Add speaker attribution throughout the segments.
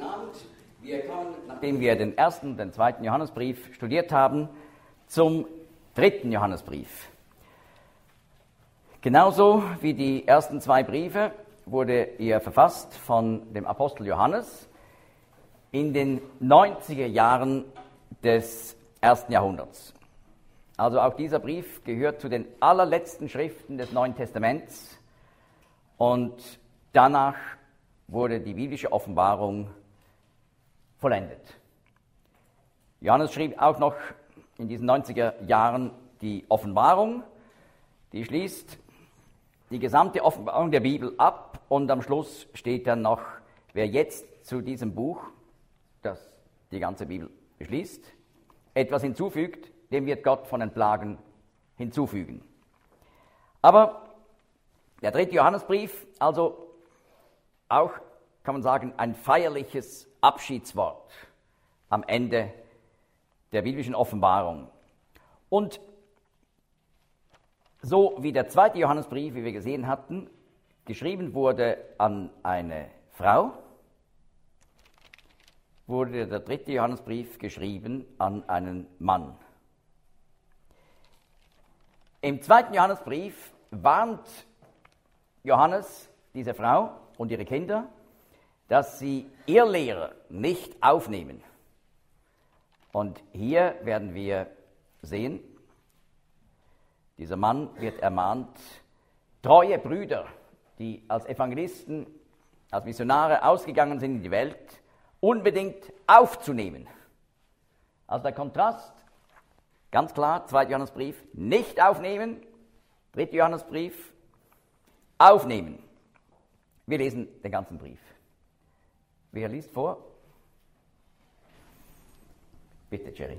Speaker 1: Abend. Wir kommen, nachdem wir den ersten und den zweiten Johannesbrief studiert haben, zum dritten Johannesbrief. Genauso wie die ersten zwei Briefe wurde er verfasst von dem Apostel Johannes in den 90er Jahren des ersten Jahrhunderts. Also auch dieser Brief gehört zu den allerletzten Schriften des Neuen Testaments und danach wurde die biblische Offenbarung vollendet. Johannes schrieb auch noch in diesen 90er Jahren die Offenbarung, die schließt die gesamte Offenbarung der Bibel ab und am Schluss steht dann noch, wer jetzt zu diesem Buch, das die ganze Bibel beschließt, etwas hinzufügt, dem wird Gott von den Plagen hinzufügen. Aber der dritte Johannesbrief, also auch, kann man sagen, ein feierliches Abschiedswort am Ende der biblischen Offenbarung. Und so wie der zweite Johannesbrief, wie wir gesehen hatten, geschrieben wurde an eine Frau, wurde der dritte Johannesbrief geschrieben an einen Mann. Im zweiten Johannesbrief warnt Johannes diese Frau und ihre Kinder, dass sie Irrlehrer nicht aufnehmen. Und hier werden wir sehen, dieser Mann wird ermahnt, treue Brüder, die als Evangelisten, als Missionare ausgegangen sind in die Welt, unbedingt aufzunehmen. Also der Kontrast, ganz klar, 2. Johannesbrief, nicht aufnehmen, 3. Johannesbrief, aufnehmen. Wir lesen den ganzen Brief. Wer liest vor? Bitte, Jerry.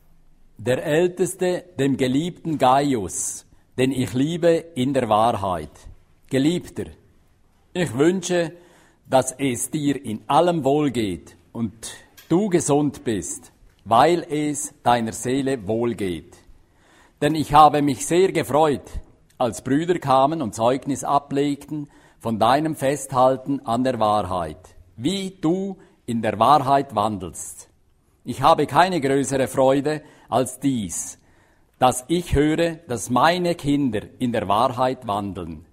Speaker 2: Der Älteste, dem geliebten Gaius, den ich liebe in der Wahrheit. Geliebter, ich wünsche, dass es dir in allem wohlgeht und du gesund bist, weil es deiner Seele wohlgeht. Denn ich habe mich sehr gefreut, als Brüder kamen und Zeugnis ablegten von deinem Festhalten an der Wahrheit, wie du in der Wahrheit wandelst. Ich habe keine größere Freude als dies, dass ich höre, dass meine Kinder in der Wahrheit wandeln.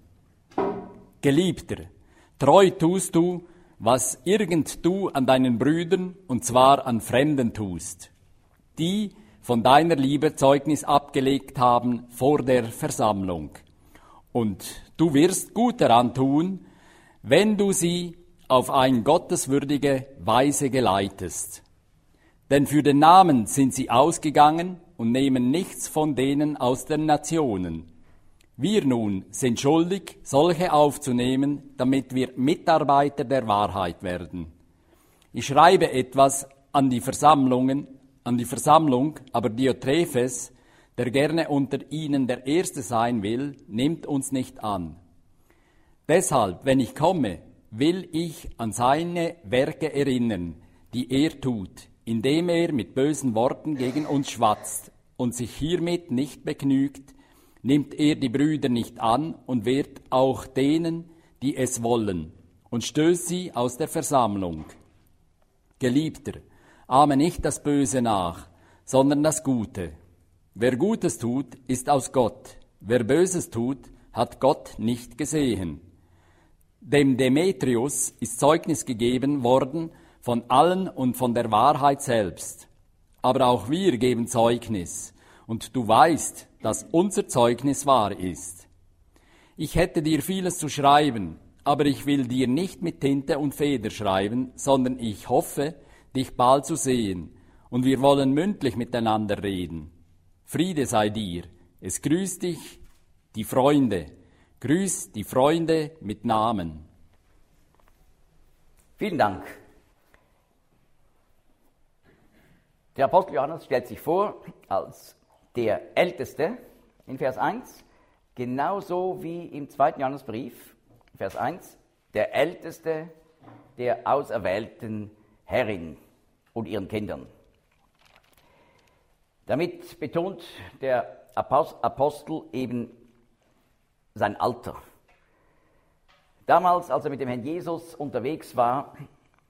Speaker 2: Geliebter, treu tust du, was irgend du an deinen Brüdern, und zwar an Fremden tust, die von deiner Liebe Zeugnis abgelegt haben vor der Versammlung. Und du wirst gut daran tun, wenn du sie auf eine gotteswürdige Weise geleitest. Denn für den Namen sind sie ausgegangen und nehmen nichts von denen aus den Nationen. Wir nun sind schuldig, solche aufzunehmen, damit wir Mitarbeiter der Wahrheit werden. Ich schreibe etwas an die Versammlung, aber Diotrephes, der gerne unter ihnen der Erste sein will, nimmt uns nicht an. Deshalb, wenn ich komme, will ich an seine Werke erinnern, die er tut, indem er mit bösen Worten gegen uns schwatzt und sich hiermit nicht begnügt, nimmt er die Brüder nicht an und wehrt auch denen, die es wollen, und stößt sie aus der Versammlung. Geliebter, ahme nicht das Böse nach, sondern das Gute. Wer Gutes tut, ist aus Gott. Wer Böses tut, hat Gott nicht gesehen. Dem Demetrius ist Zeugnis gegeben worden von allen und von der Wahrheit selbst. Aber auch wir geben Zeugnis, und du weißt, dass unser Zeugnis wahr ist. Ich hätte dir vieles zu schreiben, aber ich will dir nicht mit Tinte und Feder schreiben, sondern ich hoffe, dich bald zu sehen, und wir wollen mündlich miteinander reden. Friede sei dir, es grüßt dich die Freunde, grüß die Freunde mit Namen.
Speaker 1: Vielen Dank. Der Apostel Johannes stellt sich vor als der Älteste in Vers 1, genauso wie im 2. Johannesbrief, Vers 1, der Älteste der auserwählten Herrin und ihren Kindern. Damit betont der Apostel eben sein Alter. Damals, als er mit dem Herrn Jesus unterwegs war,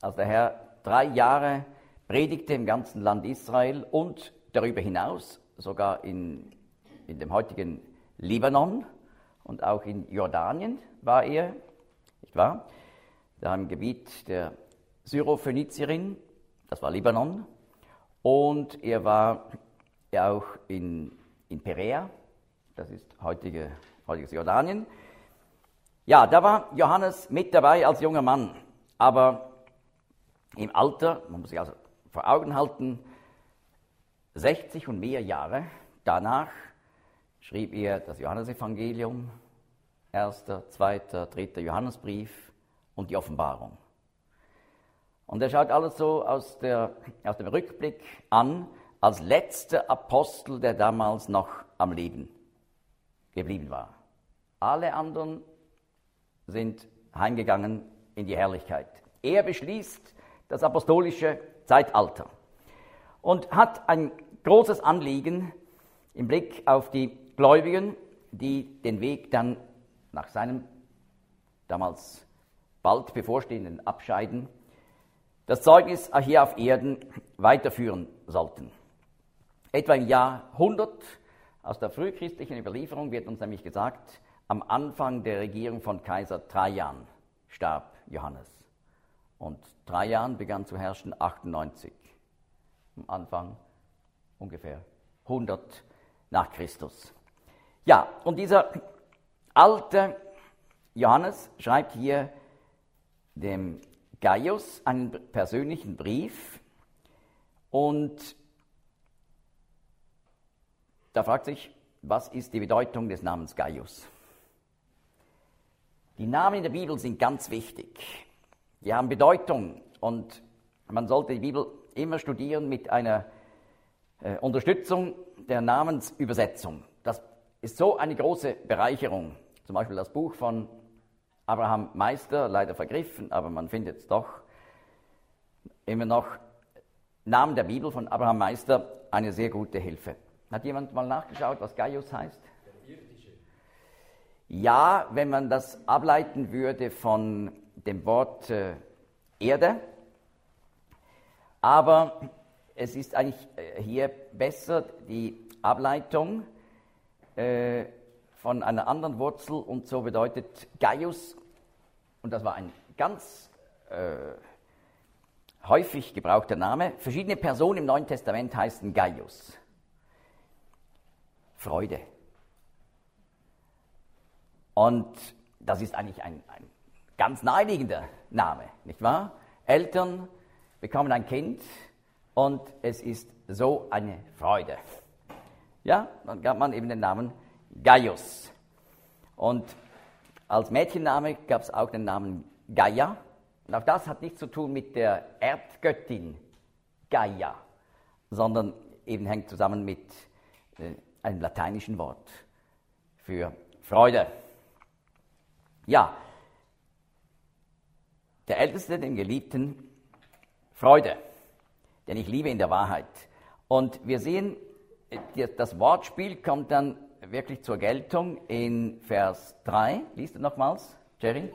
Speaker 1: als der Herr 3 Jahre predigte im ganzen Land Israel und darüber hinaus, sogar in dem heutigen Libanon und auch in Jordanien war er, nicht wahr? Da im Gebiet der Syrophönizierin, das war Libanon, und er war ja auch in Perea, das ist heutiges Jordanien. Ja, da war Johannes mit dabei als junger Mann, aber im Alter, man muss sich also vor Augen halten, 60 und mehr Jahre danach schrieb er das Johannesevangelium, 1., 2., 3. Johannesbrief und die Offenbarung. Und er schaut alles so aus dem Rückblick an, als letzter Apostel, der damals noch am Leben geblieben war. Alle anderen sind heimgegangen in die Herrlichkeit. Er beschließt das apostolische Zeitalter und hat ein großes Anliegen im Blick auf die Gläubigen, die den Weg dann nach seinem damals bald bevorstehenden Abscheiden das Zeugnis hier auf Erden weiterführen sollten. Etwa im Jahr 100 aus der frühchristlichen Überlieferung wird uns nämlich gesagt, am Anfang der Regierung von Kaiser Trajan starb Johannes. Und Trajan begann zu herrschen 98. Am Anfang ungefähr 100 nach Christus. Ja, und dieser alte Johannes schreibt hier dem Gaius einen persönlichen Brief und da fragt sich, was ist die Bedeutung des Namens Gaius? Die Namen in der Bibel sind ganz wichtig. Die haben Bedeutung und man sollte die Bibel immer studieren mit einer Unterstützung der Namensübersetzung. Das ist so eine große Bereicherung. Zum Beispiel das Buch von Abraham Meister, leider vergriffen, aber man findet es doch immer noch. Namen der Bibel von Abraham Meister, eine sehr gute Hilfe. Hat jemand mal nachgeschaut, was Gaius heißt? Der Irdische. Ja, wenn man das ableiten würde von dem Wort Erde, aber es ist eigentlich hier besser die Ableitung von einer anderen Wurzel und so bedeutet Gaius, und das war ein ganz häufig gebrauchter Name, verschiedene Personen im Neuen Testament heißen Gaius. Freude. Und das ist eigentlich ein ganz naheliegender Name, nicht wahr? Eltern bekommen ein Kind und es ist so eine Freude. Ja, dann gab man eben den Namen Gaius. Und als Mädchenname gab es auch den Namen Gaia. Und auch das hat nichts zu tun mit der Erdgöttin Gaia, sondern eben hängt zusammen mit einem lateinischen Wort für Freude. Ja, der Älteste, dem Geliebten, Freude, denn ich liebe in der Wahrheit. Und wir sehen, das Wortspiel kommt dann wirklich zur Geltung in Vers 3. Liest du nochmals, Jerry?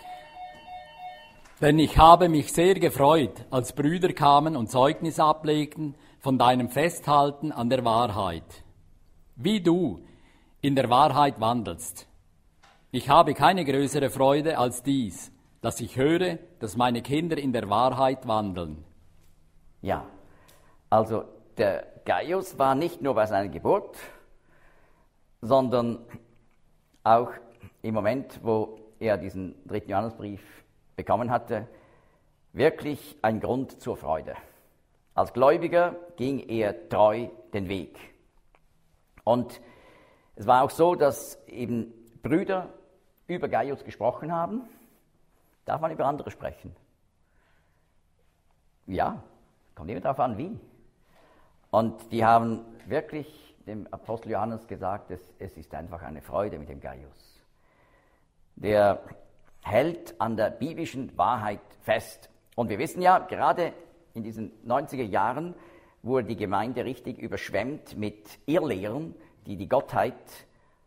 Speaker 2: Denn ich habe mich sehr gefreut, als Brüder kamen und Zeugnis ablegten von deinem Festhalten an der Wahrheit, wie du in der Wahrheit wandelst. Ich habe keine größere Freude als dies, dass ich höre, dass meine Kinder in der Wahrheit wandeln.
Speaker 1: Ja, also der Gaius war nicht nur bei seiner Geburt, sondern auch im Moment, wo er diesen 3. Johannesbrief bekommen hatte, wirklich ein Grund zur Freude. Als Gläubiger ging er treu den Weg. Und es war auch so, dass eben Brüder über Gaius gesprochen haben. Darf man über andere sprechen? Ja, kommt immer darauf an, wie. Und die haben wirklich dem Apostel Johannes gesagt, es ist einfach eine Freude mit dem Gaius. Der hält an der biblischen Wahrheit fest. Und wir wissen ja, gerade in diesen 90er Jahren wurde die Gemeinde richtig überschwemmt mit Irrlehren, die die Gottheit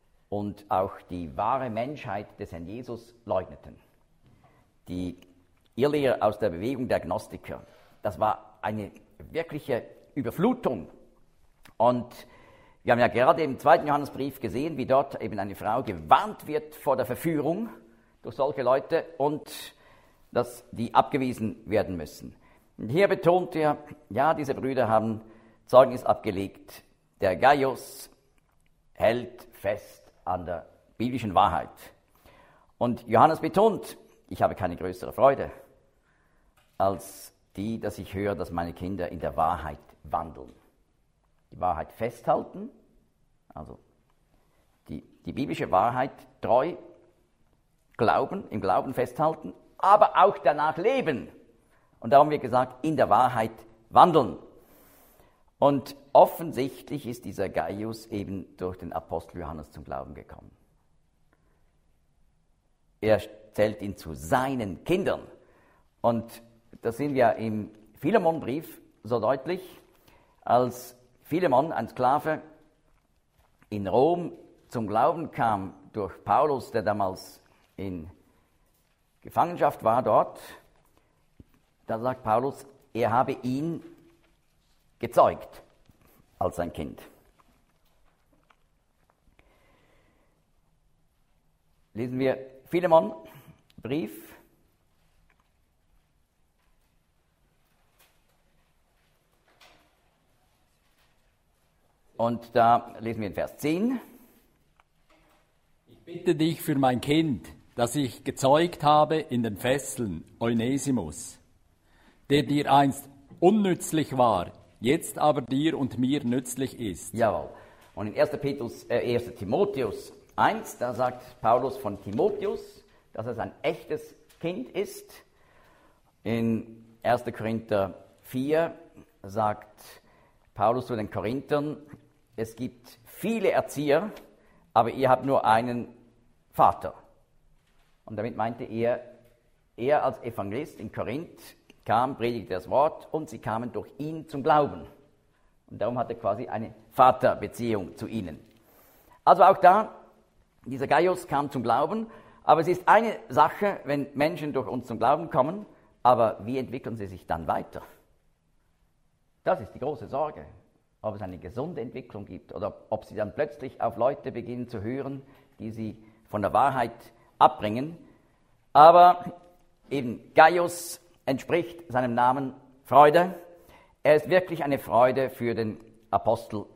Speaker 1: und auch die wahre Menschheit des Herrn Jesus leugneten. Die Irrlehrer aus der Bewegung der Gnostiker. Das war eine wirkliche Überflutung. Und wir haben ja gerade im 2. Johannesbrief gesehen, wie dort eben eine Frau gewarnt wird vor der Verführung durch solche Leute und dass die abgewiesen werden müssen. Und hier betont er, ja, diese Brüder haben Zeugnis abgelegt. Der Gaius hält fest an der biblischen Wahrheit. Und Johannes betont, ich habe keine größere Freude als die, dass ich höre, dass meine Kinder in der Wahrheit wandeln. Die Wahrheit festhalten, also die biblische Wahrheit treu glauben, im Glauben festhalten, aber auch danach leben. Und darum wird gesagt, in der Wahrheit wandeln. Und offensichtlich ist dieser Gaius eben durch den Apostel Johannes zum Glauben gekommen. Er zählt ihn zu seinen Kindern. Und das sehen wir im Philemonbrief so deutlich, als Philemon, ein Sklave, in Rom zum Glauben kam durch Paulus, der damals in Gefangenschaft war dort. Da sagt Paulus, er habe ihn gezeugt als sein Kind. Lesen wir Philemon, Brief. Und da lesen wir in Vers 10.
Speaker 2: Ich bitte dich für mein Kind, das ich gezeugt habe in den Fesseln, Onesimus, der dir einst unnützlich war, jetzt aber dir und mir nützlich ist.
Speaker 1: Jawohl. Und in 1. Timotheus 1, da sagt Paulus von Timotheus, dass er ein echtes Kind ist. In 1. Korinther 4 sagt Paulus zu den Korinthern, es gibt viele Erzieher, aber ihr habt nur einen Vater. Und damit meinte er als Evangelist in Korinth kam, predigte das Wort und sie kamen durch ihn zum Glauben. Und darum hat er quasi eine Vaterbeziehung zu ihnen. Also auch da, dieser Gaius kam zum Glauben, aber es ist eine Sache, wenn Menschen durch uns zum Glauben kommen, aber wie entwickeln sie sich dann weiter? Das ist die große Sorge, ob es eine gesunde Entwicklung gibt oder ob sie dann plötzlich auf Leute beginnen zu hören, die sie von der Wahrheit abbringen. Aber eben Gaius entspricht seinem Namen Freude. Er ist wirklich eine Freude für den Apostel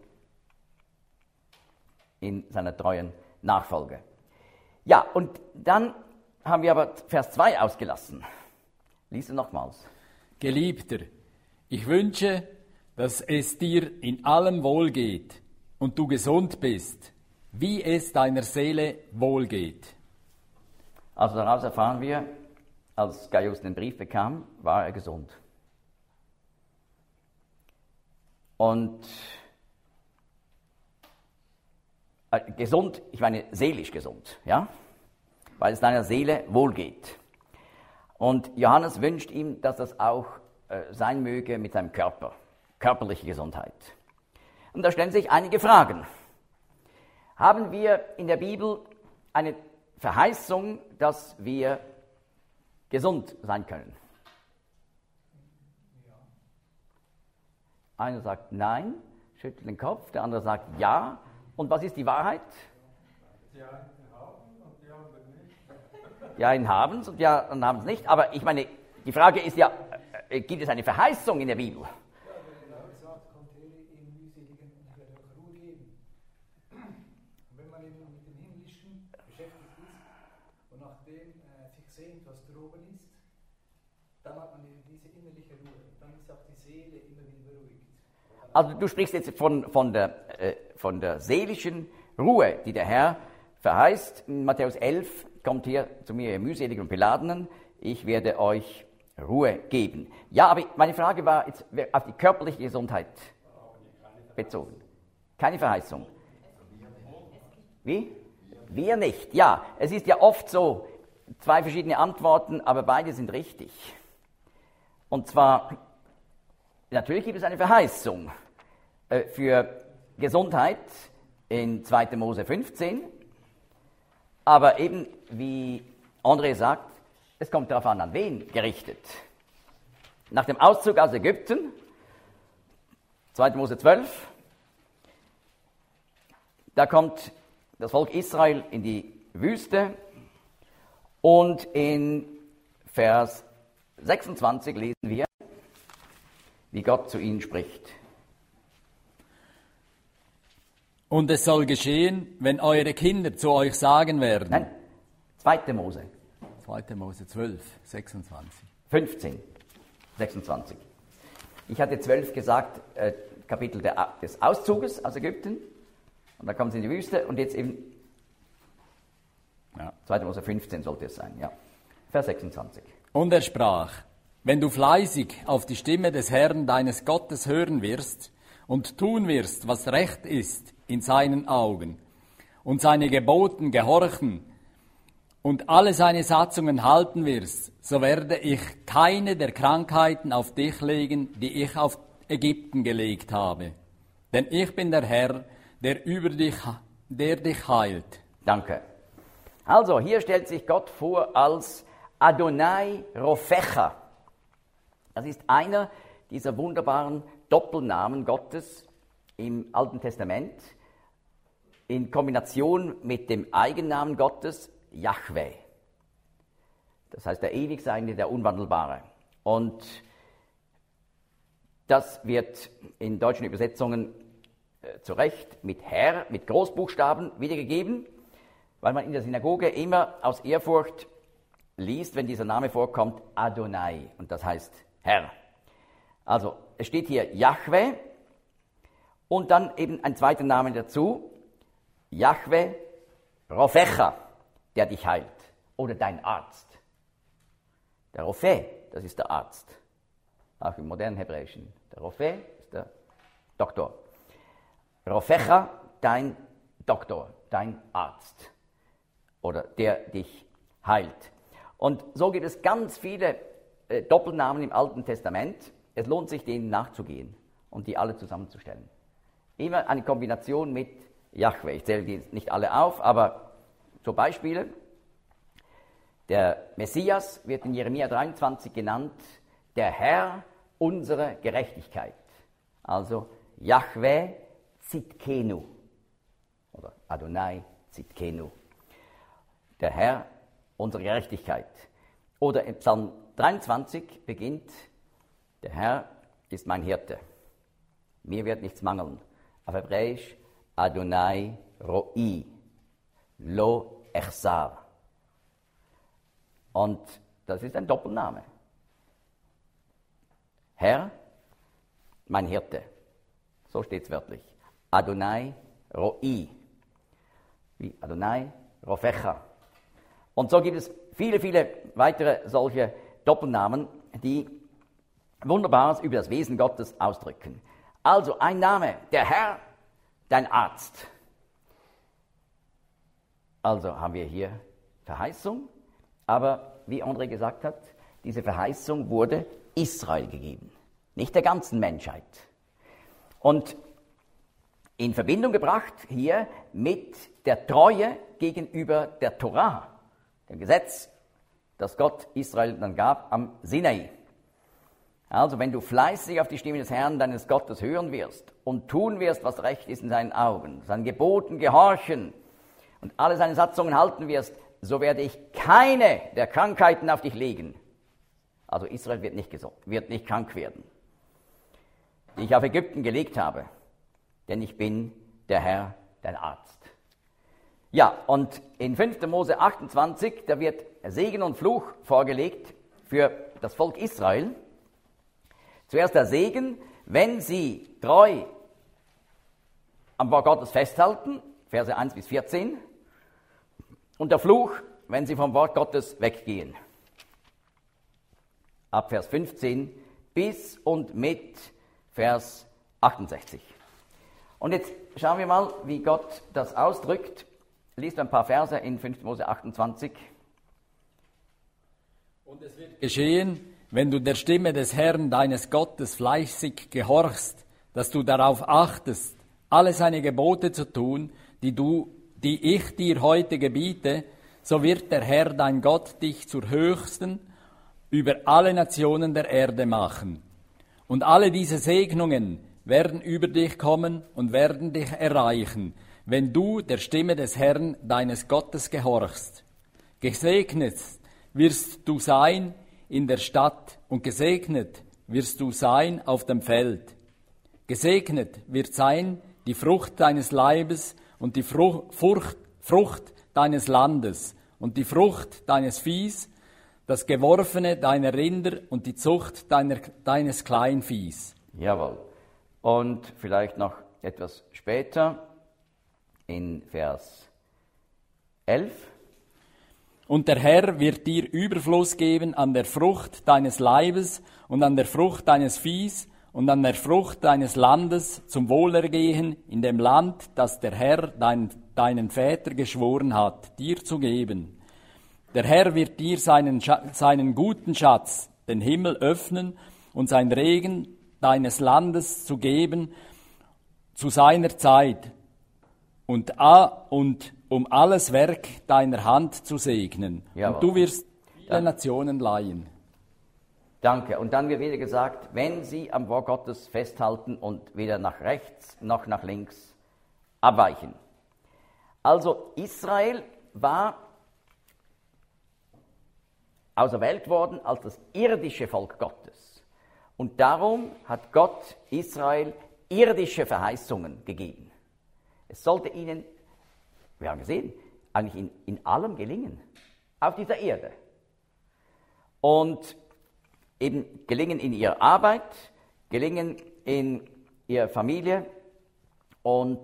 Speaker 1: in seiner treuen Nachfolge. Ja, und dann haben wir aber Vers 2 ausgelassen. Lies es nochmals.
Speaker 2: Geliebter, ich wünsche, dass es dir in allem wohlgeht und du gesund bist, wie es deiner Seele wohlgeht.
Speaker 1: Also daraus erfahren wir, als Gaius den Brief bekam, war er gesund. Und gesund, ich meine seelisch gesund, ja, weil es deiner Seele wohlgeht. Und Johannes wünscht ihm, dass das auch sein möge mit seinem Körper, körperliche Gesundheit. Und da stellen sich einige Fragen. Haben wir in der Bibel eine Verheißung, dass wir gesund sein können? Einer sagt nein, schüttelt den Kopf, der andere sagt ja. Und was ist die Wahrheit?
Speaker 3: Die einen haben und die anderen nicht.
Speaker 1: Die einen haben es und die anderen haben es nicht. Aber ich meine, die Frage ist ja, gibt es eine Verheißung in der Bibel?
Speaker 3: Ja, der Herr sagt, kommt her in mühseligen und ich werde euch Ruhe geben. Und wenn man eben mit dem Himmlischen beschäftigt ist und nachdem sich sehnt, was droben ist, dann hat man eben diese innerliche Ruhe. Dann ist auch die Seele immer wieder beruhigt.
Speaker 1: Also du sprichst jetzt von der seelischen Ruhe, die der Herr verheißt. In Matthäus 11 kommt hier zu mir, ihr mühseligen und Beladenen, ich werde euch Ruhe geben. Ja, aber meine Frage war jetzt auf die körperliche Gesundheit bezogen. Keine Verheißung. Wie? Wir nicht. Ja, es ist ja oft so, zwei verschiedene Antworten, aber beide sind richtig. Und zwar, natürlich gibt es eine Verheißung für Gesundheit in 2. Mose 15, aber eben, wie André sagt, es kommt darauf an wen gerichtet. Nach dem Auszug aus Ägypten, 2. Mose 12, da kommt das Volk Israel in die Wüste und in Vers 26 lesen wir, wie Gott zu ihnen spricht.
Speaker 2: Und es soll geschehen, wenn eure Kinder zu euch sagen werden.
Speaker 1: Nein, 2. Mose.
Speaker 2: 2. Mose 12, 26.
Speaker 1: 15, 26. Ich hatte 12 gesagt, Kapitel des Auszuges aus Ägypten. Und dann kommen sie in die Wüste und jetzt eben,
Speaker 2: Ja.
Speaker 1: 2. Mose 15 sollte es sein, ja. Vers 26.
Speaker 2: Und er sprach, wenn du fleißig auf die Stimme des Herrn deines Gottes hören wirst und tun wirst, was recht ist in seinen Augen und seine Geboten gehorchen und alle seine Satzungen halten wirst, so werde ich keine der Krankheiten auf dich legen, die ich auf Ägypten gelegt habe. Denn ich bin der Herr, der dich heilt.
Speaker 1: Danke. Also, hier stellt sich Gott vor als Adonai Rofecha. Das ist einer dieser wunderbaren Doppelnamen Gottes im Alten Testament in Kombination mit dem Eigennamen Gottes Jahwe. Das heißt der Ewigseiende, der Unwandelbare. Und das wird in deutschen Übersetzungen zu Recht mit Herr, mit Großbuchstaben wiedergegeben, weil man in der Synagoge immer aus Ehrfurcht liest, wenn dieser Name vorkommt, Adonai, und das heißt Herr. Also es steht hier Jahwe und dann eben ein zweiter Name dazu, Jahwe Rofecha, der dich heilt, oder dein Arzt. Der Rofe, das ist der Arzt, auch im modernen Hebräischen. Der Rofe ist der Doktor. Rofecha, dein Doktor, dein Arzt, oder der dich heilt. Und so gibt es ganz viele Doppelnamen im Alten Testament. Es lohnt sich, denen nachzugehen und die alle zusammenzustellen. Immer eine Kombination mit Jahwe. Ich zähle die nicht alle auf, aber so Beispiele. Der Messias wird in Jeremia 23 genannt, der Herr unserer Gerechtigkeit. Also Jahwe Tzidkenu oder Adonai Tzidkenu. Der Herr unserer Gerechtigkeit. Oder im Psalm 23 beginnt, der Herr ist mein Hirte. Mir wird nichts mangeln. Auf Hebräisch Adonai Roi, Lo Echsar. Und das ist ein Doppelname. Herr, mein Hirte. So steht es wörtlich. Adonai Roi. Wie Adonai Rofecha. Und so gibt es viele, viele weitere solche Doppelnamen, die Wunderbares über das Wesen Gottes ausdrücken. Also ein Name, der Herr, dein Arzt. Also haben wir hier Verheißung, aber wie André gesagt hat, diese Verheißung wurde Israel gegeben, nicht der ganzen Menschheit. Und in Verbindung gebracht hier mit der Treue gegenüber der Torah, dem Gesetz, das Gott Israel dann gab am Sinai. Also wenn du fleißig auf die Stimme des Herrn, deines Gottes, hören wirst und tun wirst, was recht ist in seinen Augen, seinen Geboten gehorchen und alle seine Satzungen halten wirst, so werde ich keine der Krankheiten auf dich legen. Also Israel wird nicht krank werden, die ich auf Ägypten gelegt habe, denn ich bin der Herr, dein Arzt. Ja, und in 5. Mose 28, da wird Segen und Fluch vorgelegt für das Volk Israel. Zuerst der Segen, wenn sie treu am Wort Gottes festhalten, Verse 1 bis 14. Und der Fluch, wenn sie vom Wort Gottes weggehen. Ab Vers 15 bis und mit Vers 68. Und jetzt schauen wir mal, wie Gott das ausdrückt. Liest ein paar Verse in 5. Mose 28.
Speaker 2: Und es wird geschehen, wenn du der Stimme des Herrn deines Gottes fleißig gehorchst, dass du darauf achtest, alle seine Gebote zu tun, die ich dir heute gebiete, so wird der Herr dein Gott dich zur Höchsten über alle Nationen der Erde machen. Und alle diese Segnungen werden über dich kommen und werden dich erreichen, wenn du der Stimme des Herrn, deines Gottes, gehorchst. Gesegnet wirst du sein in der Stadt und gesegnet wirst du sein auf dem Feld. Gesegnet wird sein die Frucht deines Leibes und die Frucht deines Landes und die Frucht deines Viehs, das Geworfene deiner Rinder und die Zucht deines Kleinviehs.
Speaker 1: Jawohl. Und vielleicht noch etwas später in Vers 11.
Speaker 2: Und der Herr wird dir Überfluss geben an der Frucht deines Leibes und an der Frucht deines Viehs und an der Frucht deines Landes zum Wohlergehen in dem Land, das der Herr deinen Vätern geschworen hat, dir zu geben. Der Herr wird dir seinen guten Schatz, den Himmel, öffnen und sein Regen deines Landes zu geben zu seiner Zeit und um alles Werk deiner Hand zu segnen.
Speaker 1: Jawohl.
Speaker 2: Und du wirst viele Nationen leihen.
Speaker 1: Danke. Und dann wird wieder gesagt, wenn sie am Wort Gottes festhalten und weder nach rechts noch nach links abweichen. Also Israel war auserwählt worden als das irdische Volk Gottes. Und darum hat Gott Israel irdische Verheißungen gegeben. Es sollte ihnen, wir haben gesehen, eigentlich in allem gelingen, auf dieser Erde. Und eben gelingen in ihrer Arbeit, gelingen in ihrer Familie und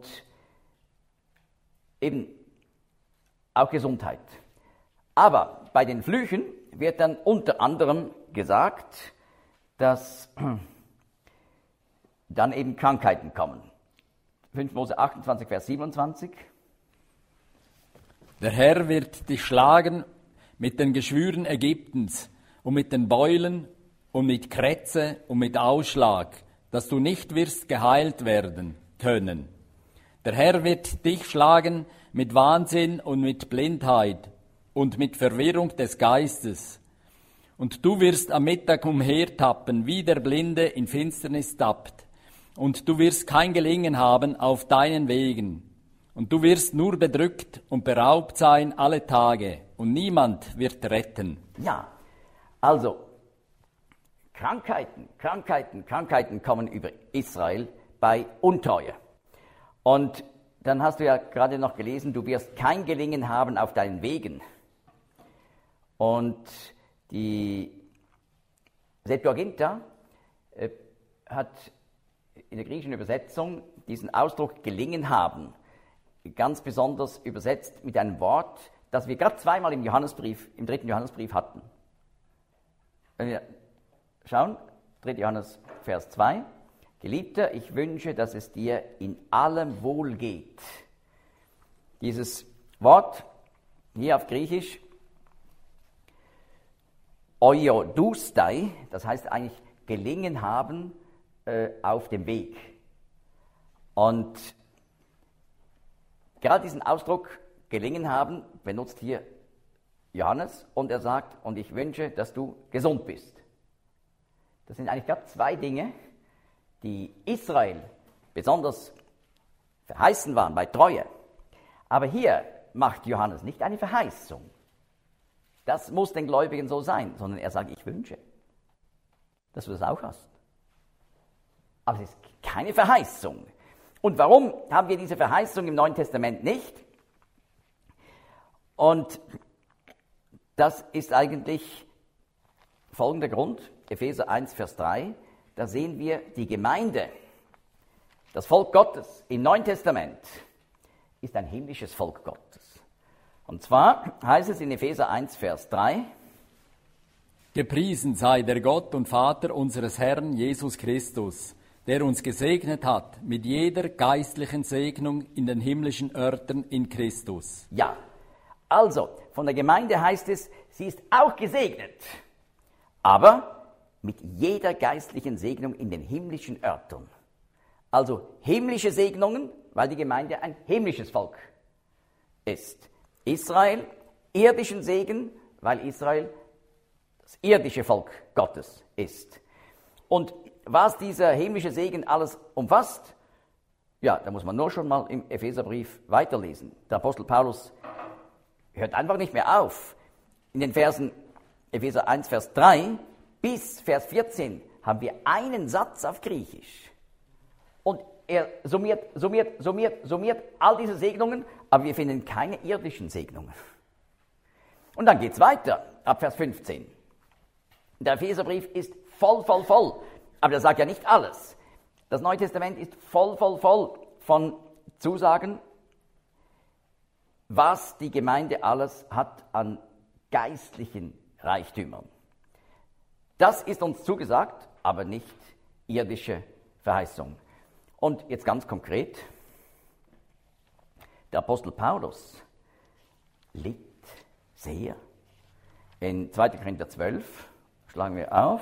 Speaker 1: eben auch Gesundheit. Aber bei den Flüchen wird dann unter anderem gesagt, dass dann eben Krankheiten kommen. 5. Mose 28, Vers 27.
Speaker 2: Der Herr wird dich schlagen mit den Geschwüren Ägyptens und mit den Beulen und mit Krätze und mit Ausschlag, dass du nicht wirst geheilt werden können. Der Herr wird dich schlagen mit Wahnsinn und mit Blindheit und mit Verwirrung des Geistes. Und du wirst am Mittag umhertappen, wie der Blinde in Finsternis tappt. Und du wirst kein Gelingen haben auf deinen Wegen. Und du wirst nur bedrückt und beraubt sein alle Tage. Und niemand wird retten.
Speaker 1: Ja, also Krankheiten kommen über Israel bei Untreue. Und dann hast du ja gerade noch gelesen, du wirst kein Gelingen haben auf deinen Wegen. Und die Septuaginta hat in der griechischen Übersetzung diesen Ausdruck gelingen haben ganz besonders übersetzt mit einem Wort, das wir gerade zweimal im 3. Johannesbrief hatten. Wenn wir schauen, 3. Johannes, Vers 2. Geliebter, ich wünsche, dass es dir in allem wohl geht. Dieses Wort hier auf Griechisch, oiodoustai, das heißt eigentlich gelingen haben auf dem Weg. Und gerade diesen Ausdruck gelingen haben benutzt hier Johannes und er sagt, und ich wünsche, dass du gesund bist. Das sind eigentlich gerade zwei Dinge, die Israel besonders verheißen waren bei Treue. Aber hier macht Johannes nicht eine Verheißung. Das muss den Gläubigen so sein, sondern er sagt, ich wünsche, dass du das auch hast. Aber es ist keine Verheißung. Und warum haben wir diese Verheißung im Neuen Testament nicht? Und das ist eigentlich folgender Grund, Epheser 1, Vers 3, da sehen wir die Gemeinde, das Volk Gottes im Neuen Testament ist ein himmlisches Volk Gottes. Und zwar heißt es in Epheser 1, Vers 3,
Speaker 2: Gepriesen sei der Gott und Vater unseres Herrn Jesus Christus, der uns gesegnet hat mit jeder geistlichen Segnung in den himmlischen Örtern in Christus.
Speaker 1: Ja, also von der Gemeinde heißt es, sie ist auch gesegnet, aber mit jeder geistlichen Segnung in den himmlischen Örtern. Also himmlische Segnungen, weil die Gemeinde ein himmlisches Volk ist. Israel irdischen Segen, weil Israel das irdische Volk Gottes ist. Und was dieser himmlische Segen alles umfasst, ja, da muss man nur schon mal im Epheserbrief weiterlesen. Der Apostel Paulus hört einfach nicht mehr auf. In den Versen Epheser 1, Vers 3 bis Vers 14 haben wir einen Satz auf Griechisch. Und er summiert all diese Segnungen, aber wir finden keine irdischen Segnungen. Und dann geht es weiter, ab Vers 15. Der Epheserbrief ist voll. Aber das sagt ja nicht alles. Das Neue Testament ist voll von Zusagen, was die Gemeinde alles hat an geistlichen Reichtümern. Das ist uns zugesagt, aber nicht irdische Verheißung. Und jetzt ganz konkret, der Apostel Paulus litt sehr. In 2. Korinther 12 schlagen wir auf.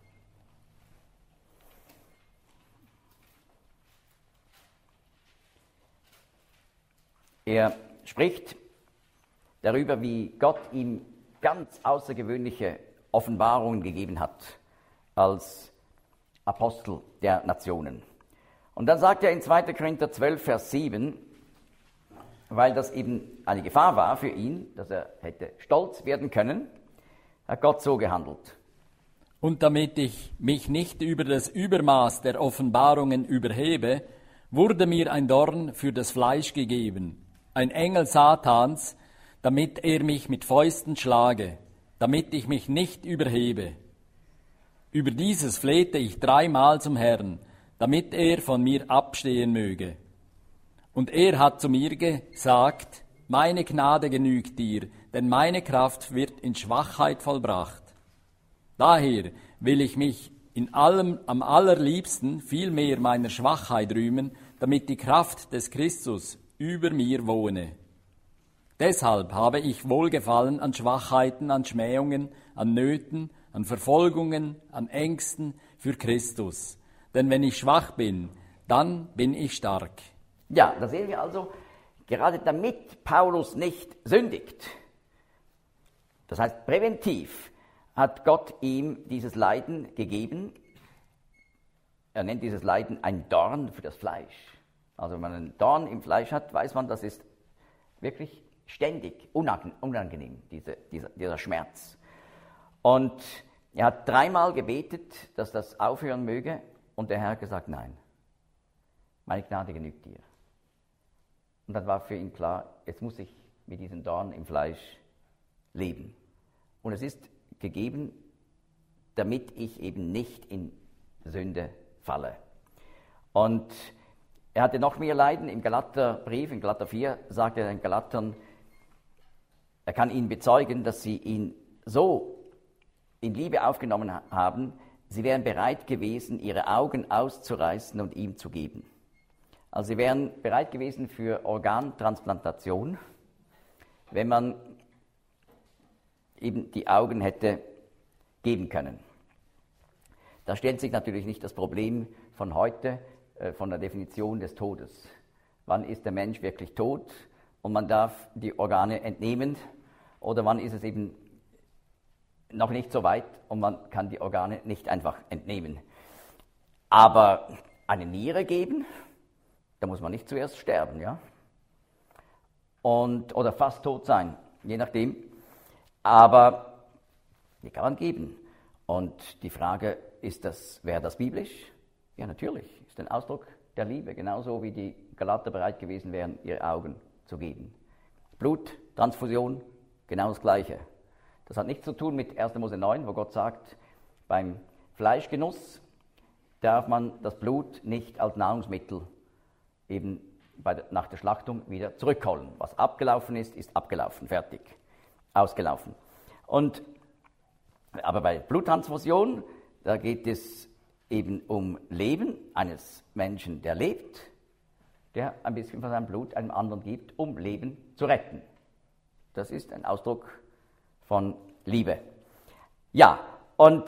Speaker 1: Er spricht darüber, wie Gott ihm ganz außergewöhnliche Offenbarungen gegeben hat als Apostel der Nationen. Und dann sagt er in 2. Korinther 12, Vers 7, weil das eben eine Gefahr war für ihn, dass er hätte stolz werden können, hat Gott so gehandelt.
Speaker 2: Und damit ich mich nicht über das Übermaß der Offenbarungen überhebe, wurde mir ein Dorn für das Fleisch gegeben, ein Engel Satans, damit er mich mit Fäusten schlage, damit ich mich nicht überhebe. Über dieses flehte ich 3-mal zum Herrn, damit er von mir abstehen möge. Und er hat zu mir gesagt, meine Gnade genügt dir, denn meine Kraft wird in Schwachheit vollbracht. Daher will ich mich in allem am allerliebsten vielmehr meiner Schwachheit rühmen, damit die Kraft des Christus über mir wohne. Deshalb habe ich Wohlgefallen an Schwachheiten, an Schmähungen, an Nöten, an Verfolgungen, an Ängsten für Christus. Denn wenn ich schwach bin, dann bin ich stark.
Speaker 1: Ja, da sehen wir also, gerade damit Paulus nicht sündigt, das heißt präventiv, hat Gott ihm dieses Leiden gegeben. Er nennt dieses Leiden ein Dorn für das Fleisch. Also wenn man einen Dorn im Fleisch hat, weiß man, das ist wirklich ständig unangenehm, dieser Schmerz. Und er hat 3-mal gebetet, dass das aufhören möge, und der Herr hat gesagt, nein, meine Gnade genügt dir. Und dann war für ihn klar, jetzt muss ich mit diesem Dorn im Fleisch leben. Und es ist gegeben, damit ich eben nicht in Sünde falle. Und er hatte noch mehr Leiden. Im Galaterbrief, in Galater 4, sagt er den Galatern, er kann ihnen bezeugen, dass sie ihn so in Liebe aufgenommen haben, sie wären bereit gewesen, ihre Augen auszureißen und ihm zu geben. Also sie wären bereit gewesen für Organtransplantation, wenn man eben die Augen hätte geben können. Da stellt sich natürlich nicht das Problem von heute, von der Definition des Todes. Wann ist der Mensch wirklich tot und man darf die Organe entnehmen, oder wann ist es eben noch nicht so weit und man kann die Organe nicht einfach entnehmen. Aber eine Niere geben, da muss man nicht zuerst sterben, ja? Oder fast tot sein, je nachdem. Aber die kann man geben. Und die Frage, wäre das biblisch? Ja, natürlich. Ist ein Ausdruck der Liebe, genauso wie die Galater bereit gewesen wären, ihre Augen zu geben. Bluttransfusion, genau das Gleiche. Das hat nichts zu tun mit 1. Mose 9, wo Gott sagt, beim Fleischgenuss darf man das Blut nicht als Nahrungsmittel eben nach der Schlachtung wieder zurückholen. Was abgelaufen ist, ist abgelaufen, fertig, ausgelaufen. Aber bei Bluttransfusion, da geht es eben um Leben eines Menschen, der lebt, der ein bisschen von seinem Blut einem anderen gibt, um Leben zu retten. Das ist ein Ausdruck von Liebe. Ja, und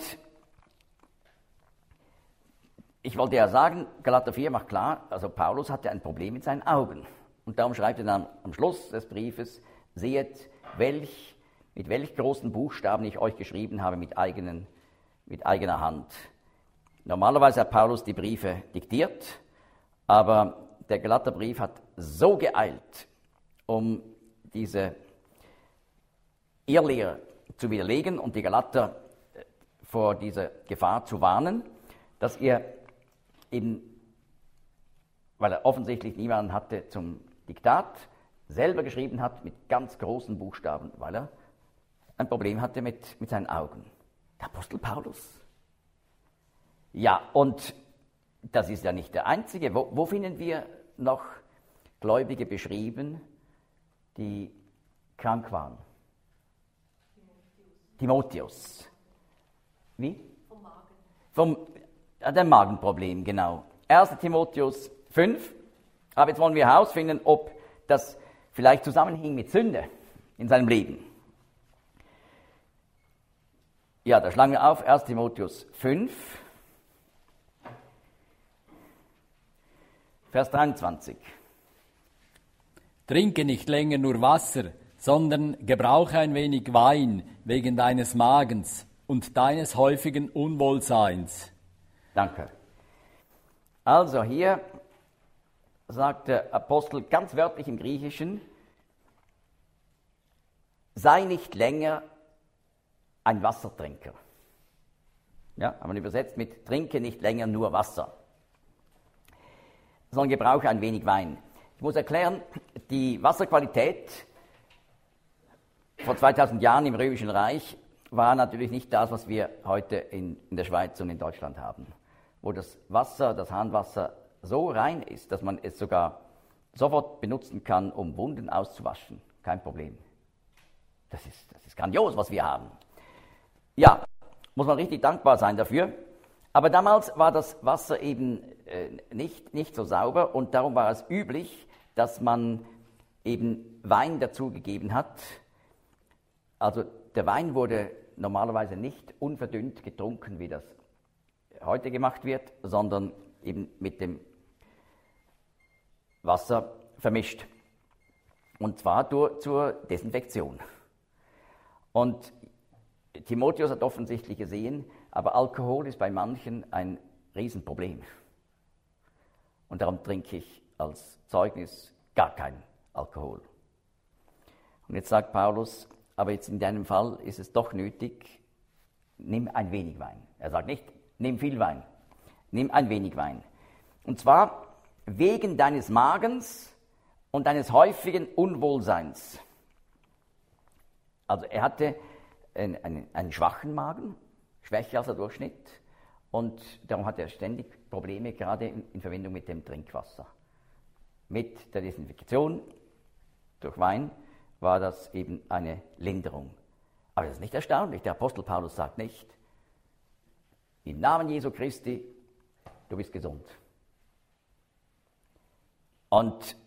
Speaker 1: ich wollte ja sagen, Galater 4 macht klar, also Paulus hatte ein Problem mit seinen Augen. Und darum schreibt er dann am Schluss des Briefes, sehet, welch mit welch großen Buchstaben ich euch geschrieben habe mit eigener Hand. Normalerweise hat Paulus die Briefe diktiert, aber der Galaterbrief hat so geeilt, um diese Irrlehre zu widerlegen und die Galater vor dieser Gefahr zu warnen, dass er eben, weil er offensichtlich niemanden hatte zum Diktat, selber geschrieben hat mit ganz großen Buchstaben, weil er ein Problem hatte mit seinen Augen. Der Apostel Paulus. Ja, und das ist ja nicht der einzige. Wo finden wir noch Gläubige beschrieben, die krank waren? Timotheus. Wie? Vom Magen. Dem Magenproblem, genau. 1. Timotheus 5. Aber jetzt wollen wir herausfinden, ob das vielleicht zusammenhing mit Sünde in seinem Leben. Ja, da schlagen wir auf 1. Timotheus 5, Vers 23.
Speaker 2: Trinke nicht länger nur Wasser, sondern gebrauche ein wenig Wein wegen deines Magens und deines häufigen Unwohlseins.
Speaker 1: Danke. Also hier sagt der Apostel ganz wörtlich im Griechischen, sei nicht länger ein Wassertrinker. Ja, haben wir übersetzt mit trinke nicht länger nur Wasser, sondern gebrauche ein wenig Wein. Ich muss erklären, die Wasserqualität vor 2000 Jahren im Römischen Reich war natürlich nicht das, was wir heute in der Schweiz und in Deutschland haben, wo das Wasser, das Hahnwasser, so rein ist, dass man es sogar sofort benutzen kann, um Wunden auszuwaschen. Kein Problem. Das ist grandios, was wir haben. Ja, muss man richtig dankbar sein dafür. Aber damals war das Wasser eben nicht so sauber und darum war es üblich, dass man eben Wein dazugegeben hat. Also der Wein wurde normalerweise nicht unverdünnt getrunken, wie das heute gemacht wird, sondern eben mit dem Wasser vermischt. Und zwar zur Desinfektion. Und Timotheus hat offensichtlich gesehen, aber Alkohol ist bei manchen ein Riesenproblem. Und darum trinke ich als Zeugnis gar keinen Alkohol. Und jetzt sagt Paulus, aber jetzt in deinem Fall ist es doch nötig, nimm ein wenig Wein. Er sagt nicht, nimm viel Wein, nimm ein wenig Wein. Und zwar wegen deines Magens und deines häufigen Unwohlseins. Also er hatte einen schwachen Magen, schwächer als der Durchschnitt, und darum hatte er ständig Probleme, gerade in Verbindung mit dem Trinkwasser. Mit der Desinfektion durch Wein war das eben eine Linderung. Aber das ist nicht erstaunlich. Der Apostel Paulus sagt nicht, im Namen Jesu Christi, du bist gesund. Und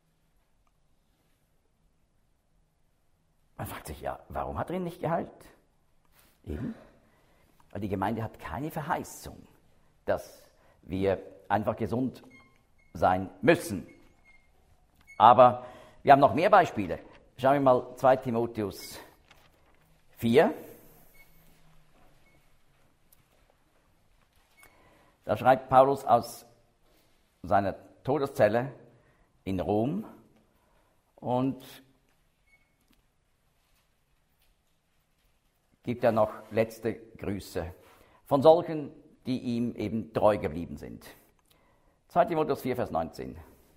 Speaker 1: man fragt sich, ja, warum hat er ihn nicht geheilt? Eben, weil die Gemeinde hat keine Verheißung, dass wir einfach gesund sein müssen. Aber wir haben noch mehr Beispiele. Schauen wir mal 2 Timotheus 4. Da schreibt Paulus aus seiner Todeszelle in Rom und gibt er noch letzte Grüße von solchen, die ihm eben treu geblieben sind. 2 Timotheus 4, Vers 19.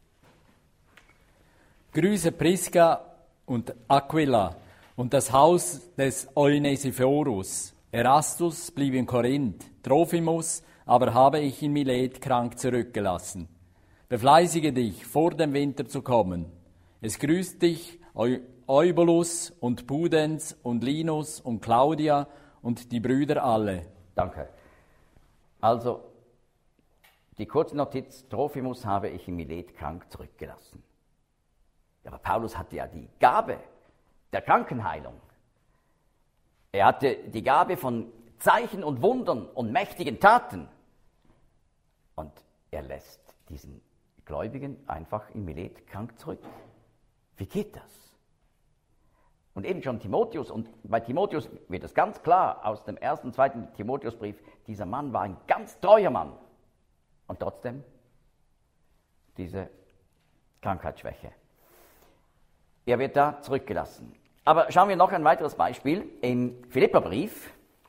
Speaker 2: Grüße Priska und Aquila und das Haus des Onesiphorus. Erastus blieb in Korinth, Trophimus aber habe ich in Milet krank zurückgelassen. Befleißige dich, vor dem Winter zu kommen. Es grüßt dich Eubulus und Pudens und Linus und Claudia und die Brüder alle.
Speaker 1: Danke. Also, die kurze Notiz, Trophimus habe ich in Milet krank zurückgelassen. Ja, aber Paulus hatte ja die Gabe der Krankenheilung. Er hatte die Gabe von Zeichen und Wundern und mächtigen Taten. Und er lässt diesen Gläubigen einfach in Milet krank zurück. Wie geht das? Und eben schon Timotheus, und bei Timotheus wird es ganz klar aus dem 1. und 2. Timotheusbrief, dieser Mann war ein ganz treuer Mann. Und trotzdem diese Krankheitsschwäche. Er wird da zurückgelassen. Aber schauen wir noch ein weiteres Beispiel im Philipperbrief.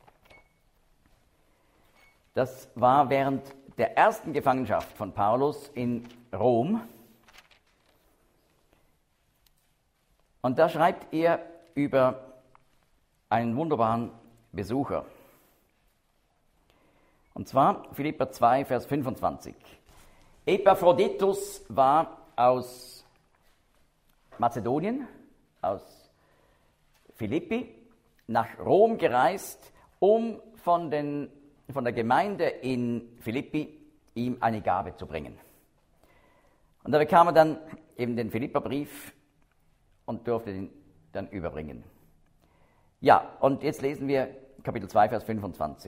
Speaker 1: Das war während der ersten Gefangenschaft von Paulus in Rom. Und da schreibt er über einen wunderbaren Besucher. Und zwar Philipper 2, Vers 25. Epaphroditus war aus Mazedonien, aus Philippi, nach Rom gereist, um von der Gemeinde in Philippi ihm eine Gabe zu bringen. Und da bekam er dann eben den Philipperbrief und durfte ihn dann überbringen. Ja, und jetzt lesen wir Kapitel 2, Vers 25.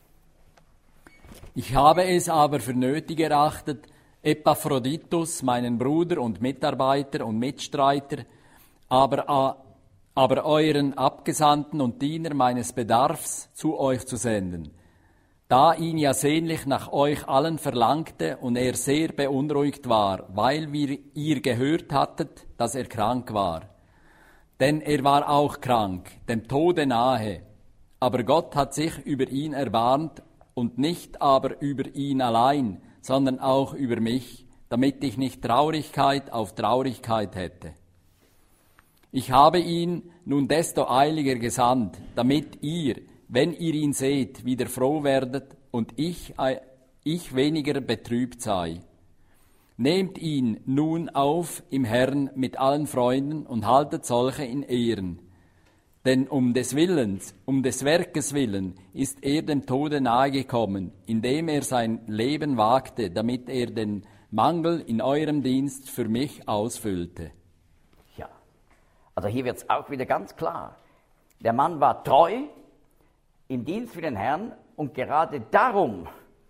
Speaker 2: Ich habe es aber für nötig erachtet, Epaphroditus, meinen Bruder und Mitarbeiter und Mitstreiter, aber euren Abgesandten und Diener meines Bedarfs zu euch zu senden, da ihn ja sehnlich nach euch allen verlangte und er sehr beunruhigt war, weil ihr gehört hattet, dass er krank war. Denn er war auch krank, dem Tode nahe, aber Gott hat sich über ihn erbarmt und nicht aber über ihn allein, sondern auch über mich, damit ich nicht Traurigkeit auf Traurigkeit hätte. Ich habe ihn nun desto eiliger gesandt, damit ihr, wenn ihr ihn seht, wieder froh werdet und ich weniger betrübt sei. Nehmt ihn nun auf im Herrn mit allen Freunden und haltet solche in Ehren. Denn um des Werkes willen ist er dem Tode nahegekommen, indem er sein Leben wagte, damit er den Mangel in eurem Dienst für mich ausfüllte.
Speaker 1: Ja, also hier wird es auch wieder ganz klar. Der Mann war treu im Dienst für den Herrn und gerade darum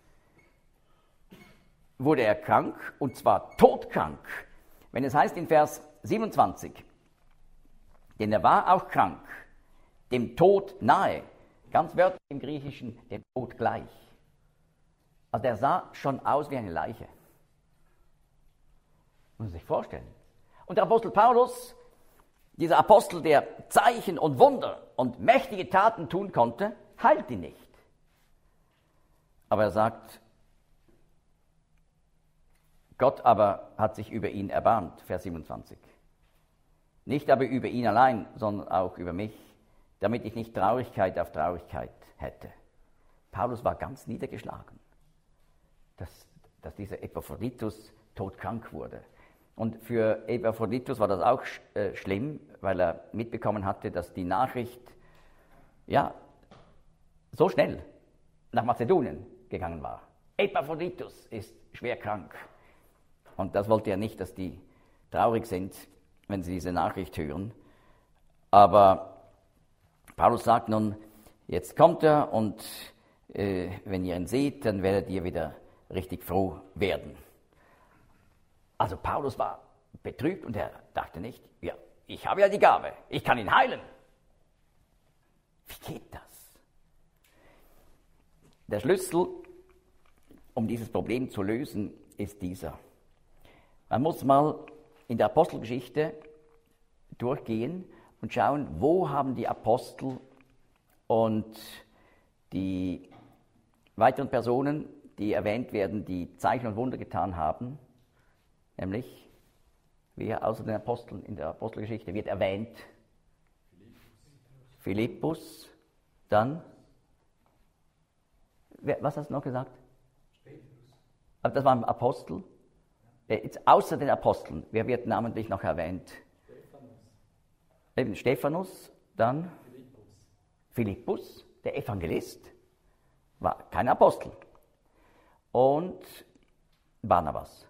Speaker 1: wurde er krank, und zwar todkrank. Wenn es heißt in Vers 27, denn er war auch krank, dem Tod nahe, ganz wörtlich im Griechischen, dem Tod gleich. Also der sah schon aus wie eine Leiche. Muss man sich vorstellen. Und der Apostel Paulus, dieser Apostel, der Zeichen und Wunder und mächtige Taten tun konnte, heilt ihn nicht. Aber er sagt, Gott aber hat sich über ihn erbarmt, Vers 27. Nicht aber über ihn allein, sondern auch über mich, damit ich nicht Traurigkeit auf Traurigkeit hätte. Paulus war ganz niedergeschlagen, dass dieser Epaphroditus todkrank wurde. Und für Epaphroditus war das auch schlimm, weil er mitbekommen hatte, dass die Nachricht so schnell nach Mazedonien gegangen war. Epaphroditus ist schwer krank. Und das wollte er nicht, dass die traurig sind, wenn sie diese Nachricht hören. Aber Paulus sagt nun, jetzt kommt er und wenn ihr ihn seht, dann werdet ihr wieder richtig froh werden. Also Paulus war betrübt und er dachte nicht, ja, ich habe ja die Gabe, ich kann ihn heilen. Wie geht das? Der Schlüssel, um dieses Problem zu lösen, ist dieser. Man muss mal in der Apostelgeschichte durchgehen und schauen, wo haben die Apostel und die weiteren Personen, die erwähnt werden, die Zeichen und Wunder getan haben, nämlich, wer außer den Aposteln in der Apostelgeschichte wird erwähnt? Philippus, dann, was hast du noch gesagt? Aber das war ein Apostel. Jetzt außer den Aposteln, wer wird namentlich noch erwähnt? Eben Stephanus, dann Philippus, der Evangelist, war kein Apostel. Und Barnabas.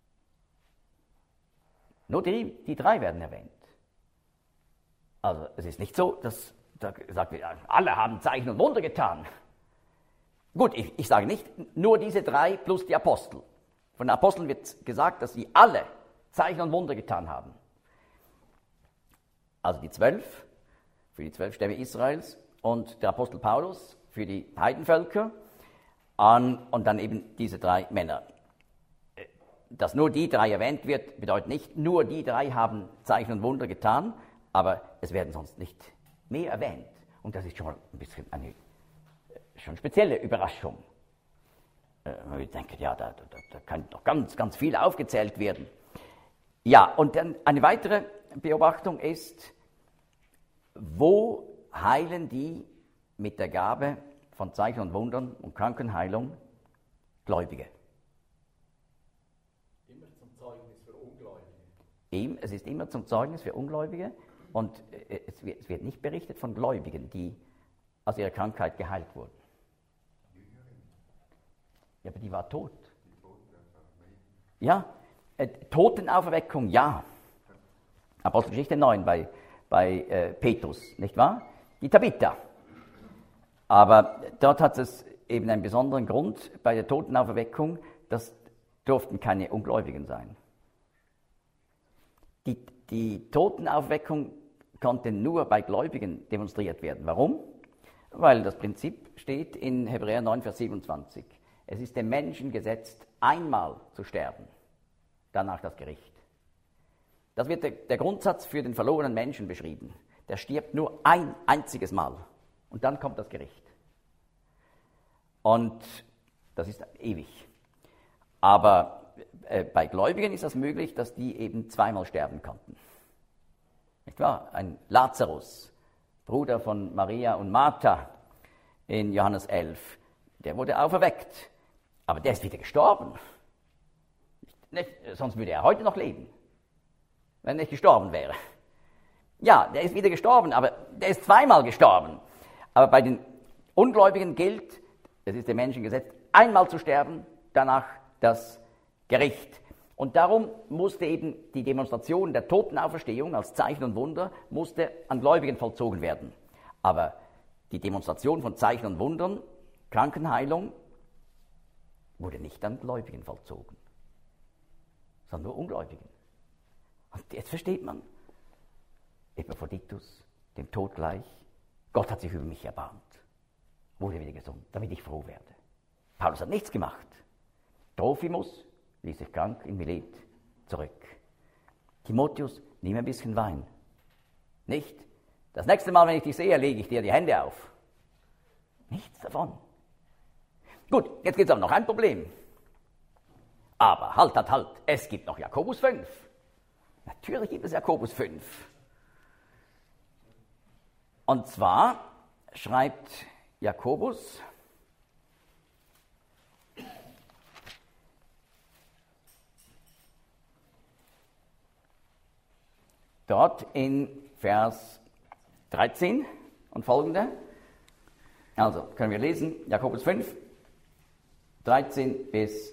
Speaker 1: Nur die drei werden erwähnt. Also es ist nicht so, dass da gesagt wird, alle haben Zeichen und Wunder getan. Gut, ich sage nicht nur diese drei plus die Apostel. Von den Aposteln wird gesagt, dass sie alle Zeichen und Wunder getan haben. Also die 12 für die 12 Stämme Israels und der Apostel Paulus für die Heidenvölker und dann eben diese 3 Männer. Dass nur die 3 erwähnt wird, bedeutet nicht, nur die 3 haben Zeichen und Wunder getan, aber es werden sonst nicht mehr erwähnt. Und das ist schon mal ein bisschen eine schon spezielle Überraschung. Ich denke, ja, da kann doch ganz, ganz viel aufgezählt werden. Ja, und dann eine weitere Beobachtung ist, wo heilen die mit der Gabe von Zeichen und Wundern und Krankenheilung Gläubige?
Speaker 2: Immer zum Zeugnis für Ungläubige.
Speaker 1: Es ist immer zum Zeugnis für Ungläubige und es wird nicht berichtet von Gläubigen, die aus ihrer Krankheit geheilt wurden. Ja, aber die war tot. Ja, Totenauferweckung, ja. Apostelgeschichte 9 bei Petrus, nicht wahr? Die Tabitha. Aber dort hat es eben einen besonderen Grund bei der Totenauferweckung, das durften keine Ungläubigen sein. Die Totenauferweckung konnte nur bei Gläubigen demonstriert werden. Warum? Weil das Prinzip steht in Hebräer 9, Vers 27. Es ist dem Menschen gesetzt, einmal zu sterben, danach das Gericht. Das wird der Grundsatz für den verlorenen Menschen beschrieben. Der stirbt nur ein einziges Mal und dann kommt das Gericht. Und das ist ewig. Aber bei Gläubigen ist das möglich, dass die eben zweimal sterben konnten. Nicht wahr? Ein Lazarus, Bruder von Maria und Martha in Johannes 11, der wurde auferweckt, aber der ist wieder gestorben. Nicht, sonst würde er heute noch leben, wenn er nicht gestorben wäre. Ja, der ist wieder gestorben, aber der ist zweimal gestorben. Aber bei den Ungläubigen gilt, es ist dem Menschen gesetzt, einmal zu sterben, danach das Gericht. Und darum musste eben die Demonstration der Totenauferstehung als Zeichen und Wunder musste an Gläubigen vollzogen werden. Aber die Demonstration von Zeichen und Wundern, Krankenheilung, wurde nicht an Gläubigen vollzogen, sondern nur Ungläubigen. Und jetzt versteht man, Epaphroditus, dem Tod gleich, Gott hat sich über mich erbarmt, wurde wieder gesund, damit ich froh werde. Paulus hat nichts gemacht. Trophimus ließ sich krank in Milet zurück. Timotheus, nimm ein bisschen Wein. Nicht? Das nächste Mal, wenn ich dich sehe, lege ich dir die Hände auf. Nichts davon. Gut, jetzt gibt es aber noch ein Problem. Aber halt, es gibt noch Jakobus 5. Natürlich gibt es Jakobus 5. Und zwar schreibt Jakobus dort in Vers 13 und folgende. Also können wir lesen, Jakobus 5, 13 bis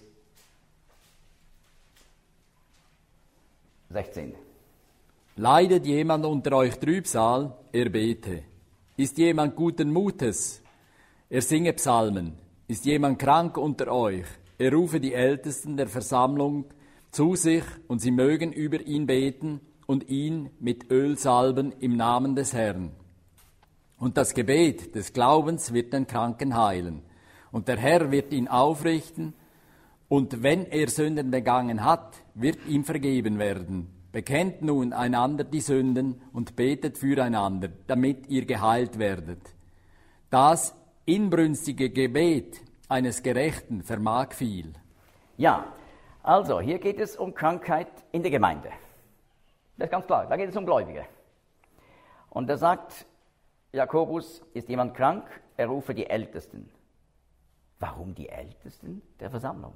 Speaker 1: 16.
Speaker 2: Leidet jemand unter euch Trübsal, er bete. Ist jemand guten Mutes, er singe Psalmen. Ist jemand krank unter euch, er rufe die Ältesten der Versammlung zu sich und sie mögen über ihn beten und ihn mit Öl salben im Namen des Herrn. Und das Gebet des Glaubens wird den Kranken heilen. Und der Herr wird ihn aufrichten, und wenn er Sünden begangen hat, wird ihm vergeben werden. Bekennt nun einander die Sünden und betet füreinander, damit ihr geheilt werdet. Das inbrünstige Gebet eines Gerechten vermag viel.
Speaker 1: Ja, also hier geht es um Krankheit in der Gemeinde. Das ist ganz klar, da geht es um Gläubige. Und da sagt Jakobus, ist jemand krank, er rufe die Ältesten. Warum die Ältesten der Versammlung?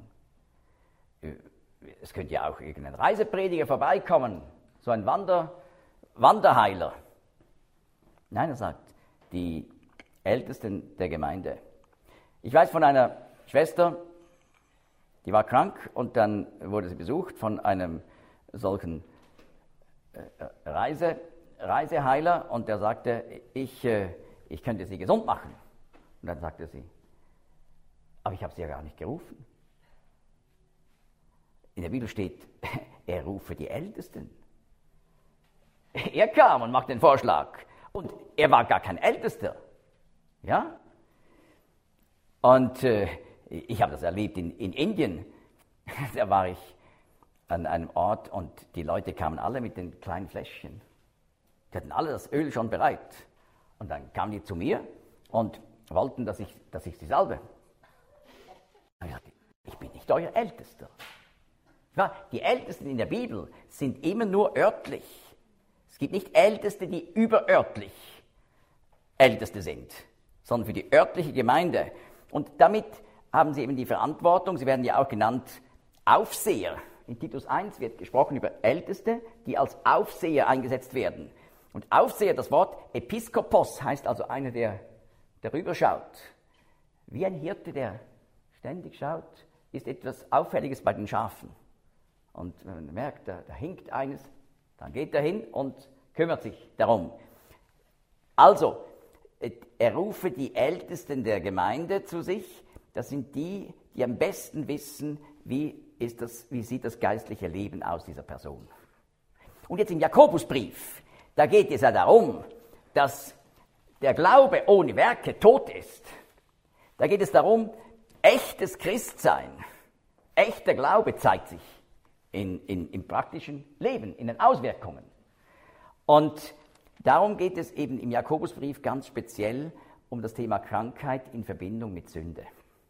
Speaker 1: Es könnte ja auch irgendein Reiseprediger vorbeikommen, so ein Wanderheiler. Nein, er sagt, die Ältesten der Gemeinde. Ich weiß von einer Schwester, die war krank und dann wurde sie besucht von einem solchen Reiseheiler und der sagte, ich könnte sie gesund machen. Und dann sagte sie, aber ich habe sie ja gar nicht gerufen. In der Bibel steht, er rufe die Ältesten. Er kam und macht den Vorschlag. Und er war gar kein Ältester. Ja? Und ich habe das erlebt in Indien. Da war ich an einem Ort und die Leute kamen alle mit den kleinen Fläschchen. Die hatten alle das Öl schon bereit. Und dann kamen die zu mir und wollten, dass ich sie salbe. Ich sagte, ich bin nicht euer Ältester. Ja, die Ältesten in der Bibel sind immer nur örtlich. Es gibt nicht Älteste, die überörtlich Älteste sind, sondern für die örtliche Gemeinde. Und damit haben sie eben die Verantwortung, sie werden ja auch genannt Aufseher. In Titus 1 wird gesprochen über Älteste, die als Aufseher eingesetzt werden. Und Aufseher, das Wort Episkopos, heißt also einer, der darüber schaut. Wie ein Hirte, der ständig schaut, ist etwas Auffälliges bei den Schafen. Und wenn man merkt, da hinkt eines, dann geht er hin und kümmert sich darum. Also, er rufe die Ältesten der Gemeinde zu sich. Das sind die, die am besten wissen, wie sieht das geistliche Leben aus dieser Person. Und jetzt im Jakobusbrief, da geht es ja darum, dass der Glaube ohne Werke tot ist. Da geht es darum, echtes Christsein, echter Glaube zeigt sich im praktischen Leben, in den Auswirkungen. Und darum geht es eben im Jakobusbrief ganz speziell um das Thema Krankheit in Verbindung mit Sünde.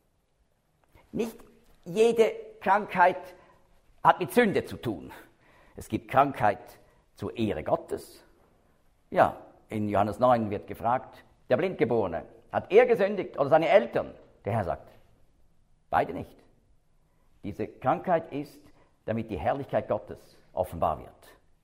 Speaker 1: Nicht jede Krankheit hat mit Sünde zu tun. Es gibt Krankheit zur Ehre Gottes. Ja, in Johannes 9 wird gefragt, der Blindgeborene, hat er gesündigt oder seine Eltern? Der Herr sagt, beide nicht. Diese Krankheit ist, damit die Herrlichkeit Gottes offenbar wird.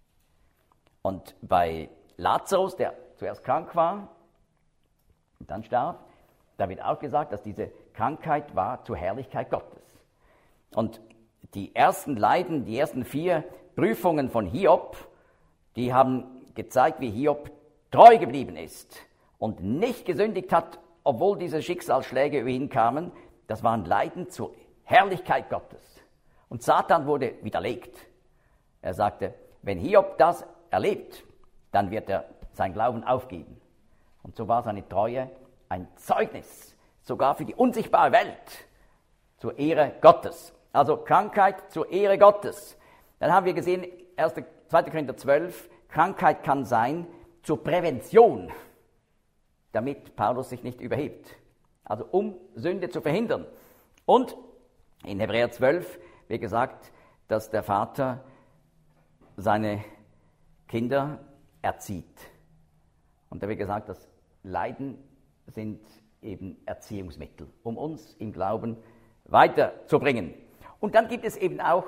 Speaker 1: Und bei Lazarus, der zuerst krank war und dann starb, da wird auch gesagt, dass diese Krankheit war zur Herrlichkeit Gottes. Und die ersten Leiden, die ersten 4 Prüfungen von Hiob, die haben gezeigt, wie Hiob treu geblieben ist und nicht gesündigt hat, obwohl diese Schicksalsschläge über ihn kamen. Das waren Leiden zur Herrlichkeit Gottes. Und Satan wurde widerlegt. Er sagte, wenn Hiob das erlebt, dann wird er sein Glauben aufgeben. Und so war seine Treue ein Zeugnis, sogar für die unsichtbare Welt, zur Ehre Gottes. Also Krankheit zur Ehre Gottes. Dann haben wir gesehen, 2. Korinther 12, Krankheit kann sein zur Prävention, damit Paulus sich nicht überhebt. Also um Sünde zu verhindern. Und in Hebräer 12 wird gesagt, dass der Vater seine Kinder erzieht. Und da wird gesagt, dass Leiden sind eben Erziehungsmittel, um uns im Glauben weiterzubringen. Und dann gibt es eben auch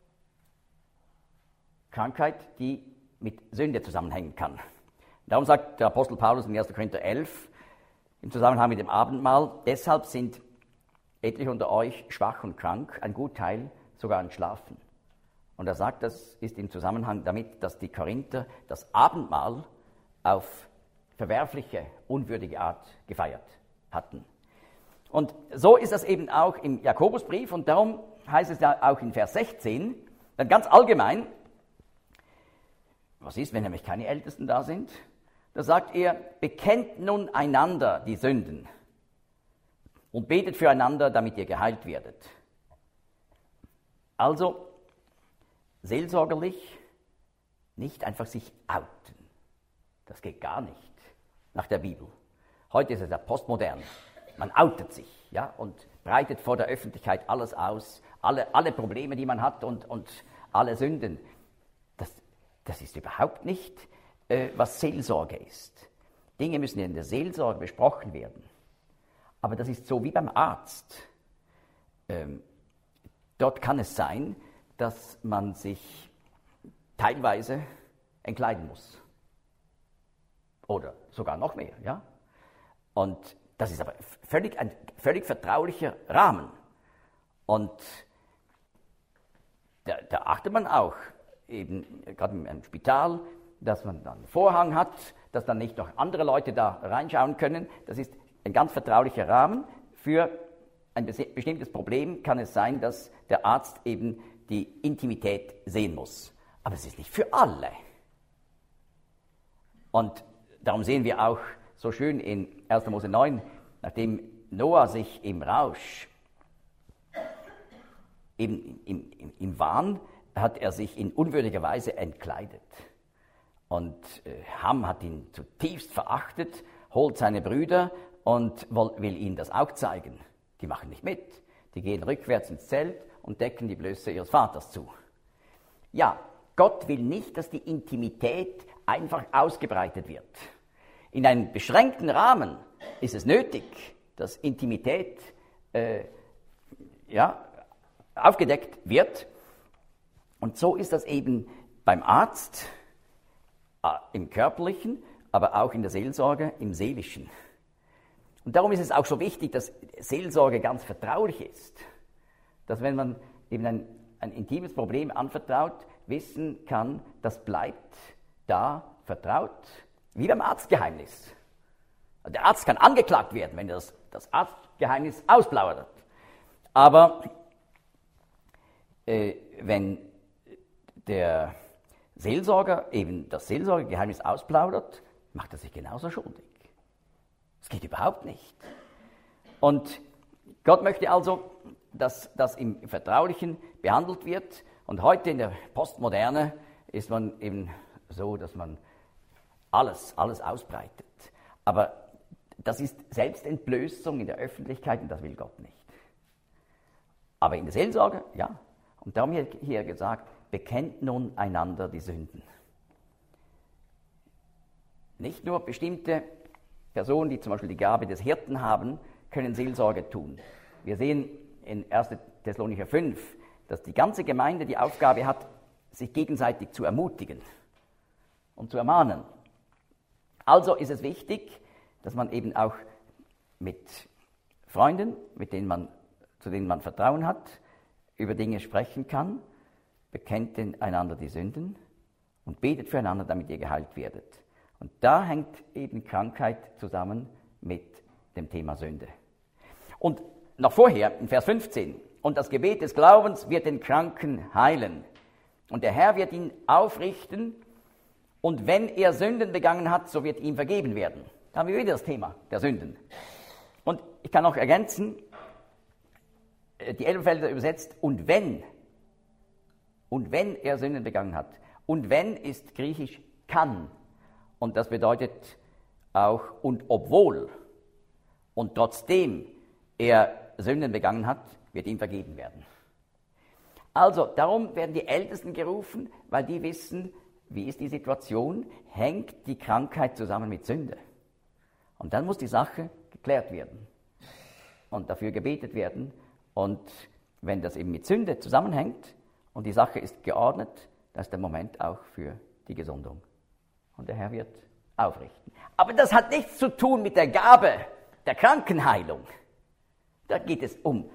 Speaker 1: Krankheit, die mit Sünde zusammenhängen kann. Darum sagt der Apostel Paulus in 1. Korinther 11 im Zusammenhang mit dem Abendmahl, deshalb sind etliche unter euch schwach und krank, ein Gutteil sogar entschlafen. Und er sagt, das ist im Zusammenhang damit, dass die Korinther das Abendmahl auf verwerfliche, unwürdige Art gefeiert hatten. Und so ist das eben auch im Jakobusbrief und darum heißt es ja auch in Vers 16, dann ganz allgemein, was ist, wenn nämlich keine Ältesten da sind? Da sagt er, bekennt nun einander die Sünden und betet füreinander, damit ihr geheilt werdet. Also seelsorgerlich nicht einfach sich outen. Das geht gar nicht nach der Bibel. Heute ist es ja postmodern. Man outet sich, ja, und breitet vor der Öffentlichkeit alles aus, alle Probleme, die man hat und alle Sünden. Das ist überhaupt nicht, was Seelsorge ist. Dinge müssen in der Seelsorge besprochen werden. Aber das ist so wie beim Arzt. Dort kann es sein, dass man sich teilweise entkleiden muss. Oder sogar noch mehr, ja. Und das ist aber ein völlig vertraulicher Rahmen. Und da achtet man auch, eben gerade im Spital, dass man dann einen Vorhang hat, dass dann nicht noch andere Leute da reinschauen können. Das ist ein ganz vertraulicher Rahmen. Für ein bestimmtes Problem kann es sein, dass der Arzt eben die Intimität sehen muss. Aber es ist nicht für alle. Und darum sehen wir auch so schön in 1. Mose 9, nachdem Noah sich im Rausch, eben im Wahn, hat er sich in unwürdiger Weise entkleidet. Und Ham hat ihn zutiefst verachtet, holt seine Brüder und will ihnen das auch zeigen. Die machen nicht mit. Die gehen rückwärts ins Zelt und decken die Blöße ihres Vaters zu. Ja, Gott will nicht, dass die Intimität einfach ausgebreitet wird. In einem beschränkten Rahmen ist es nötig, dass Intimität aufgedeckt wird. Und so ist das eben beim Arzt, im Körperlichen, aber auch in der Seelsorge, im Seelischen. Und darum ist es auch so wichtig, dass Seelsorge ganz vertraulich ist. Dass wenn man eben ein intimes Problem anvertraut, wissen kann, das bleibt da vertraut, wie beim Arztgeheimnis. Der Arzt kann angeklagt werden, wenn er das Arztgeheimnis ausplaudert. Aber wenn der Seelsorger eben das Seelsorgegeheimnis ausplaudert, macht er sich genauso schuldig. Das geht überhaupt nicht. Und Gott möchte also, dass das im Vertraulichen behandelt wird. Und heute in der Postmoderne ist man eben so, dass man alles ausbreitet. Aber das ist Selbstentblößung in der Öffentlichkeit und das will Gott nicht. Aber in der Seelsorge, ja. Und darum hier gesagt, bekennt nun einander die Sünden. Nicht nur bestimmte Personen, die zum Beispiel die Gabe des Hirten haben, können Seelsorge tun. Wir sehen in 1. Thessalonicher 5, dass die ganze Gemeinde die Aufgabe hat, sich gegenseitig zu ermutigen und zu ermahnen. Also ist es wichtig, dass man eben auch mit Freunden, zu denen man Vertrauen hat, über Dinge sprechen kann, bekennt einander die Sünden und betet füreinander, damit ihr geheilt werdet. Und da hängt eben Krankheit zusammen mit dem Thema Sünde. Und noch vorher, in Vers 15, und das Gebet des Glaubens wird den Kranken heilen. Und der Herr wird ihn aufrichten, und wenn er Sünden begangen hat, so wird ihm vergeben werden. Da haben wir wieder das Thema der Sünden. Und ich kann noch ergänzen, die Elberfelder übersetzt, und wenn er Sünden begangen hat. Und wenn ist griechisch kann. Und das bedeutet auch, und obwohl und trotzdem er Sünden begangen hat, wird ihm vergeben werden. Also, darum werden die Ältesten gerufen, weil die wissen, wie ist die Situation, hängt die Krankheit zusammen mit Sünde. Und dann muss die Sache geklärt werden und dafür gebetet werden. Und wenn das eben mit Sünde zusammenhängt und die Sache ist geordnet, dann ist der Moment auch für die Gesundung. Und der Herr wird aufrichten. Aber das hat nichts zu tun mit der Gabe der Krankenheilung. Da geht es um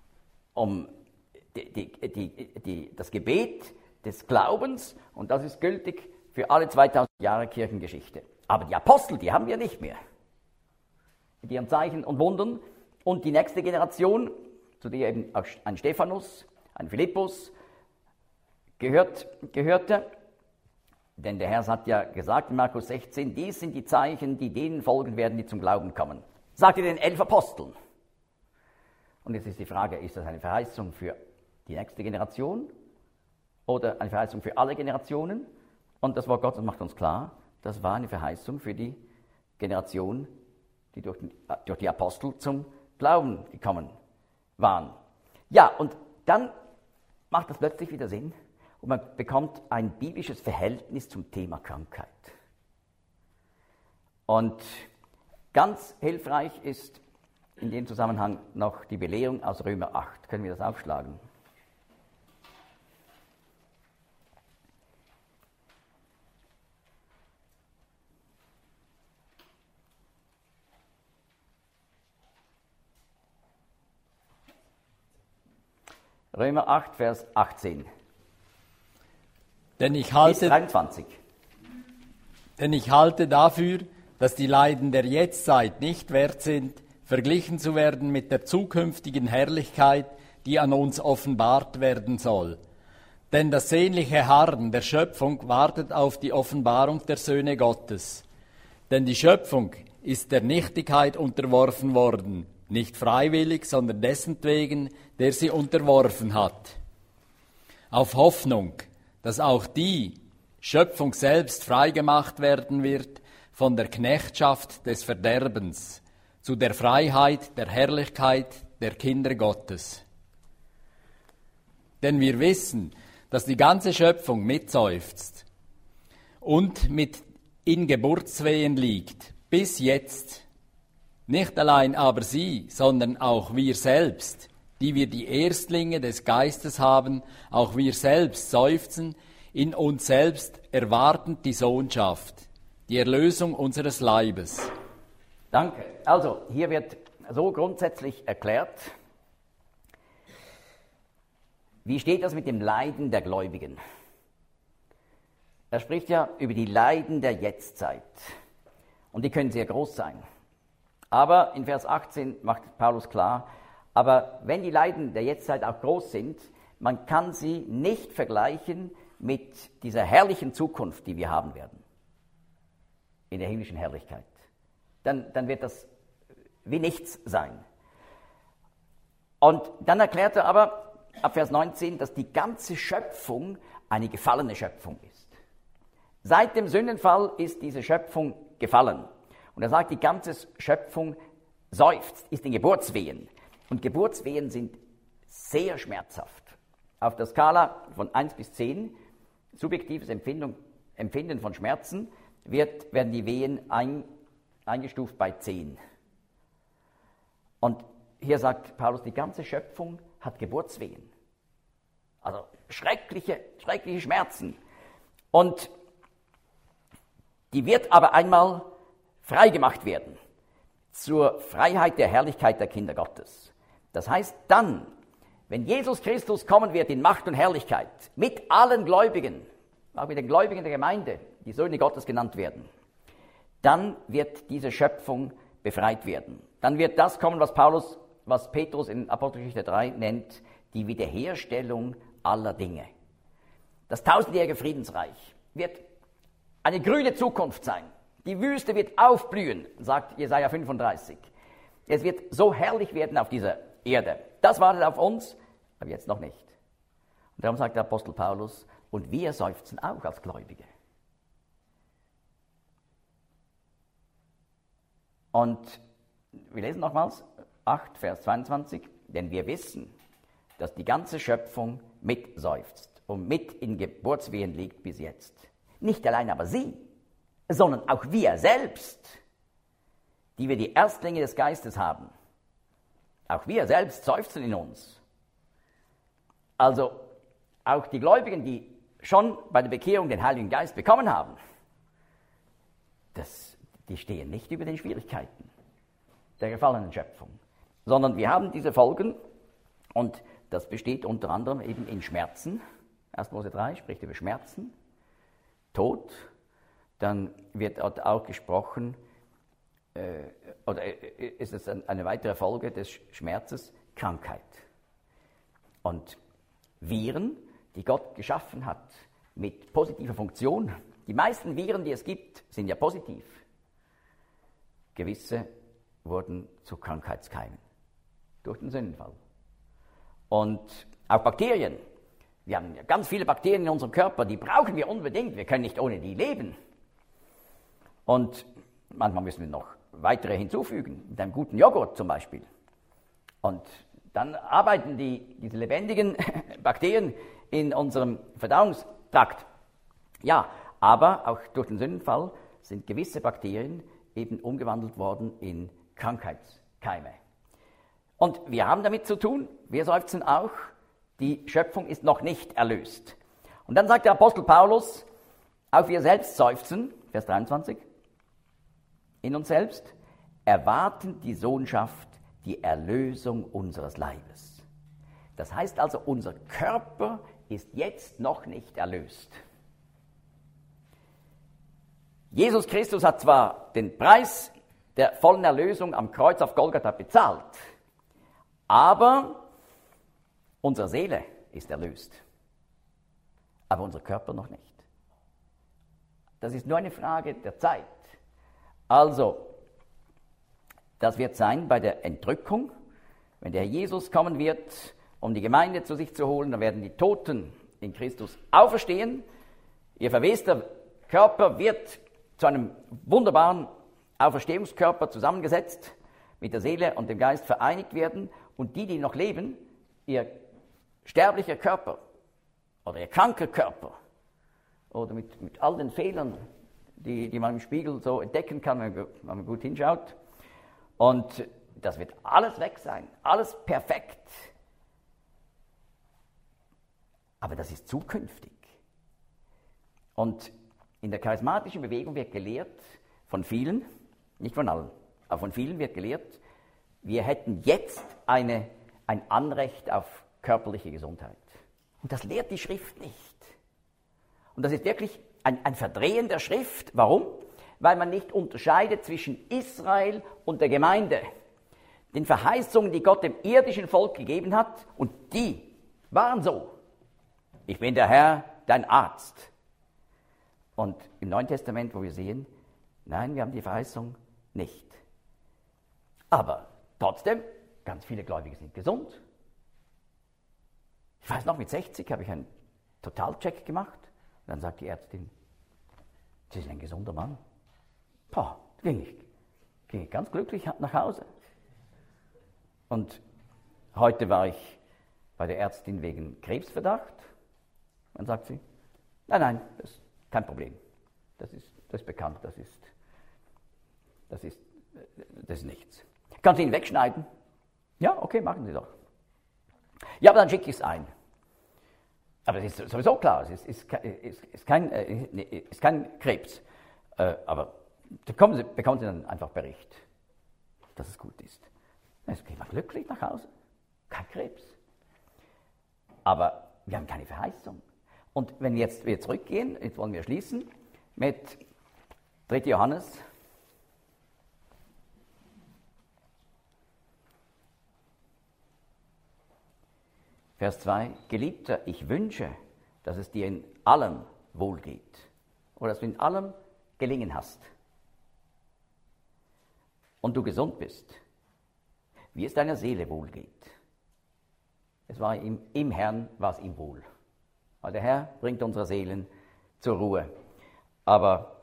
Speaker 1: das Gebet des Glaubens und das ist gültig für alle 2000 Jahre Kirchengeschichte. Aber die Apostel, die haben wir nicht mehr. Mit ihren Zeichen und Wundern. Und die nächste Generation, zu der eben auch ein Stephanus, ein Philippus gehörte, denn der Herr hat ja gesagt in Markus 16, dies sind die Zeichen, die denen folgen werden, die zum Glauben kommen. Sagt er den 11 Aposteln. Und jetzt ist die Frage, ist das eine Verheißung für die nächste Generation oder eine Verheißung für alle Generationen? Und das Wort Gottes macht uns klar, das war eine Verheißung für die Generation, die durch die Apostel zum Glauben gekommen waren. Ja, und dann macht das plötzlich wieder Sinn und man bekommt ein biblisches Verhältnis zum Thema Krankheit. Und ganz hilfreich ist in dem Zusammenhang noch die Belehrung aus Römer 8. Können wir das aufschlagen? Römer 8, Vers 18.
Speaker 2: Denn ich
Speaker 1: Bis 23.
Speaker 2: halte dafür, dass die Leiden der Jetztzeit nicht wert sind, verglichen zu werden mit der zukünftigen Herrlichkeit, die an uns offenbart werden soll. Denn das sehnliche Harren der Schöpfung wartet auf die Offenbarung der Söhne Gottes. Denn die Schöpfung ist der Nichtigkeit unterworfen worden, nicht freiwillig, sondern dessentwegen, der sie unterworfen hat. Auf Hoffnung, dass auch die Schöpfung selbst freigemacht werden wird von der Knechtschaft des Verderbens zu der Freiheit der Herrlichkeit der Kinder Gottes. Denn wir wissen, dass die ganze Schöpfung mitseufzt und mit in Geburtswehen liegt, bis jetzt. Nicht allein aber sie, sondern auch wir selbst, die wir die Erstlinge des Geistes haben, auch wir selbst seufzen, in uns selbst erwartend die Sohnschaft, die Erlösung unseres Leibes.
Speaker 1: Danke. Also, hier wird so grundsätzlich erklärt, wie steht das mit dem Leiden der Gläubigen? Er spricht ja über die Leiden der Jetztzeit. Und die können sehr groß sein. Aber in Vers 18 macht Paulus klar, aber wenn die Leiden der Jetztzeit auch groß sind, man kann sie nicht vergleichen mit dieser herrlichen Zukunft, die wir haben werden. In der himmlischen Herrlichkeit. Dann wird das wie nichts sein. Und dann erklärt er aber ab Vers 19, dass die ganze Schöpfung eine gefallene Schöpfung ist. Seit dem Sündenfall ist diese Schöpfung gefallen. Und er sagt, die ganze Schöpfung seufzt, ist in Geburtswehen. Und Geburtswehen sind sehr schmerzhaft. Auf der Skala von 1 bis 10, subjektives Empfinden von Schmerzen, werden die Wehen eingestuft bei 10. Und hier sagt Paulus, die ganze Schöpfung hat Geburtswehen. Also schreckliche Schmerzen. Und die wird aber einmal freigemacht werden zur Freiheit der Herrlichkeit der Kinder Gottes. Das heißt dann, wenn Jesus Christus kommen wird in Macht und Herrlichkeit, mit allen Gläubigen, auch mit den Gläubigen der Gemeinde, die Söhne Gottes genannt werden, dann wird diese Schöpfung befreit werden. Dann wird das kommen, was Petrus in Apostelgeschichte 3 nennt, die Wiederherstellung aller Dinge. Das tausendjährige Friedensreich wird eine grüne Zukunft sein. Die Wüste wird aufblühen, sagt Jesaja 35. Es wird so herrlich werden auf dieser Erde. Das wartet auf uns, aber jetzt noch nicht. Und darum sagt der Apostel Paulus, und wir seufzen auch als Gläubige. Und wir lesen nochmals 8, Vers 22, denn wir wissen, dass die ganze Schöpfung mitseufzt und mit in Geburtswehen liegt bis jetzt. Nicht allein aber sie, sondern auch wir selbst, die wir die Erstlinge des Geistes haben. Auch wir selbst seufzen in uns. Also auch die Gläubigen, die schon bei der Bekehrung den Heiligen Geist bekommen haben, die stehen nicht über den Schwierigkeiten der gefallenen Schöpfung, sondern wir haben diese Folgen und das besteht unter anderem eben in Schmerzen. 1. Mose 3 spricht über Schmerzen, Tod, dann wird dort auch gesprochen, ist es eine weitere Folge des Schmerzes, Krankheit. Und Viren, die Gott geschaffen hat, mit positiver Funktion. Die meisten Viren, die es gibt, sind ja positiv. Gewisse wurden zu Krankheitskeimen durch den Sündenfall. Und auch Bakterien. Wir haben ja ganz viele Bakterien in unserem Körper, die brauchen wir unbedingt. Wir können nicht ohne die leben. Und manchmal müssen wir noch weitere hinzufügen, mit einem guten Joghurt zum Beispiel. Und dann arbeiten diese lebendigen Bakterien in unserem Verdauungstrakt. Ja, aber auch durch den Sündenfall sind gewisse Bakterien eben umgewandelt worden in Krankheitskeime. Und wir haben damit zu tun, wir seufzen auch, die Schöpfung ist noch nicht erlöst. Und dann sagt der Apostel Paulus, auch wir selbst seufzen, Vers 23, in uns selbst, erwarten die Sohnschaft, die Erlösung unseres Leibes. Das heißt also, unser Körper ist jetzt noch nicht erlöst. Jesus Christus hat zwar den Preis der vollen Erlösung am Kreuz auf Golgatha bezahlt, aber unsere Seele ist erlöst, aber unser Körper noch nicht. Das ist nur eine Frage der Zeit. Also, das wird sein bei der Entrückung, wenn der Herr Jesus kommen wird, um die Gemeinde zu sich zu holen, dann werden die Toten in Christus auferstehen. Ihr verwester Körper wird zu einem wunderbaren Auferstehungskörper zusammengesetzt, mit der Seele und dem Geist vereinigt werden, und die noch leben, ihr sterblicher Körper oder ihr kranker Körper oder mit all den Fehlern, die man im Spiegel so entdecken kann, wenn man gut hinschaut. Und das wird alles weg sein, alles perfekt. Aber das ist zukünftig. Und in der charismatischen Bewegung wird gelehrt, von vielen, nicht von allen, aber von vielen wird gelehrt, wir hätten jetzt ein Anrecht auf körperliche Gesundheit. Und das lehrt die Schrift nicht. Und das ist wirklich ein Verdrehen der Schrift. Warum? Weil man nicht unterscheidet zwischen Israel und der Gemeinde. Den Verheißungen, die Gott dem irdischen Volk gegeben hat, und die waren so. Ich bin der Herr, dein Arzt. Und im Neuen Testament, wo wir sehen, nein, wir haben die Verheißung nicht. Aber trotzdem, ganz viele Gläubige sind gesund. Ich weiß noch, mit 60 habe ich einen Totalcheck gemacht. Und dann sagt die Ärztin, Sie sind ein gesunder Mann. Boah, ging ich ganz glücklich nach Hause. Und heute war ich bei der Ärztin wegen Krebsverdacht. Dann sagt sie, nein, das ist kein Problem. Das ist bekannt, das ist nichts. Kannst du ihn wegschneiden? Ja, okay, machen Sie doch. Ja, aber dann schicke ich es ein. Aber es ist sowieso klar, es ist kein Krebs. Aber bekommen Sie dann einfach Bericht, dass es gut ist. Dann geht man glücklich nach Hause. Kein Krebs. Aber wir haben keine Verheißung. Und wenn wir jetzt zurückgehen, jetzt wollen wir schließen mit 3. Johannes. Vers 2, Geliebter, ich wünsche, dass es dir in allem wohlgeht oder dass du in allem gelingen hast und du gesund bist, wie es deiner Seele wohlgeht. Es war im Herrn war es ihm wohl. Weil der Herr bringt unsere Seelen zur Ruhe. Aber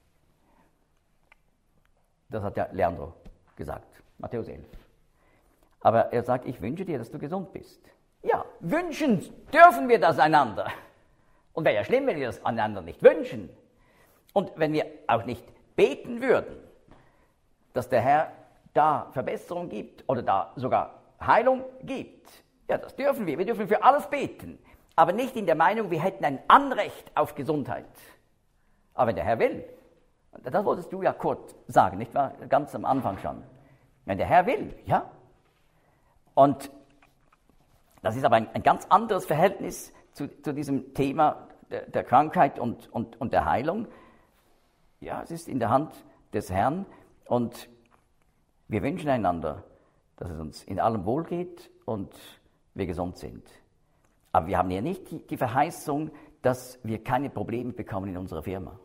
Speaker 1: das hat ja Leandro gesagt, Matthäus 11. Aber er sagt, ich wünsche dir, dass du gesund bist. Ja, wünschen dürfen wir das einander. Und wäre ja schlimm, wenn wir das einander nicht wünschen. Und wenn wir auch nicht beten würden, dass der Herr da Verbesserung gibt oder da sogar Heilung gibt. Ja, das dürfen wir. Wir dürfen für alles beten. Aber nicht in der Meinung, wir hätten ein Anrecht auf Gesundheit. Aber wenn der Herr will, das wolltest du ja kurz sagen, nicht wahr? Ganz am Anfang schon. Wenn der Herr will, ja. Und das ist aber ein ganz anderes Verhältnis zu diesem Thema der Krankheit und der Heilung. Ja, es ist in der Hand des Herrn und wir wünschen einander, dass es uns in allem wohlgeht und wir gesund sind. Aber wir haben ja nicht die Verheißung, dass wir keine Probleme bekommen in unserer Firma.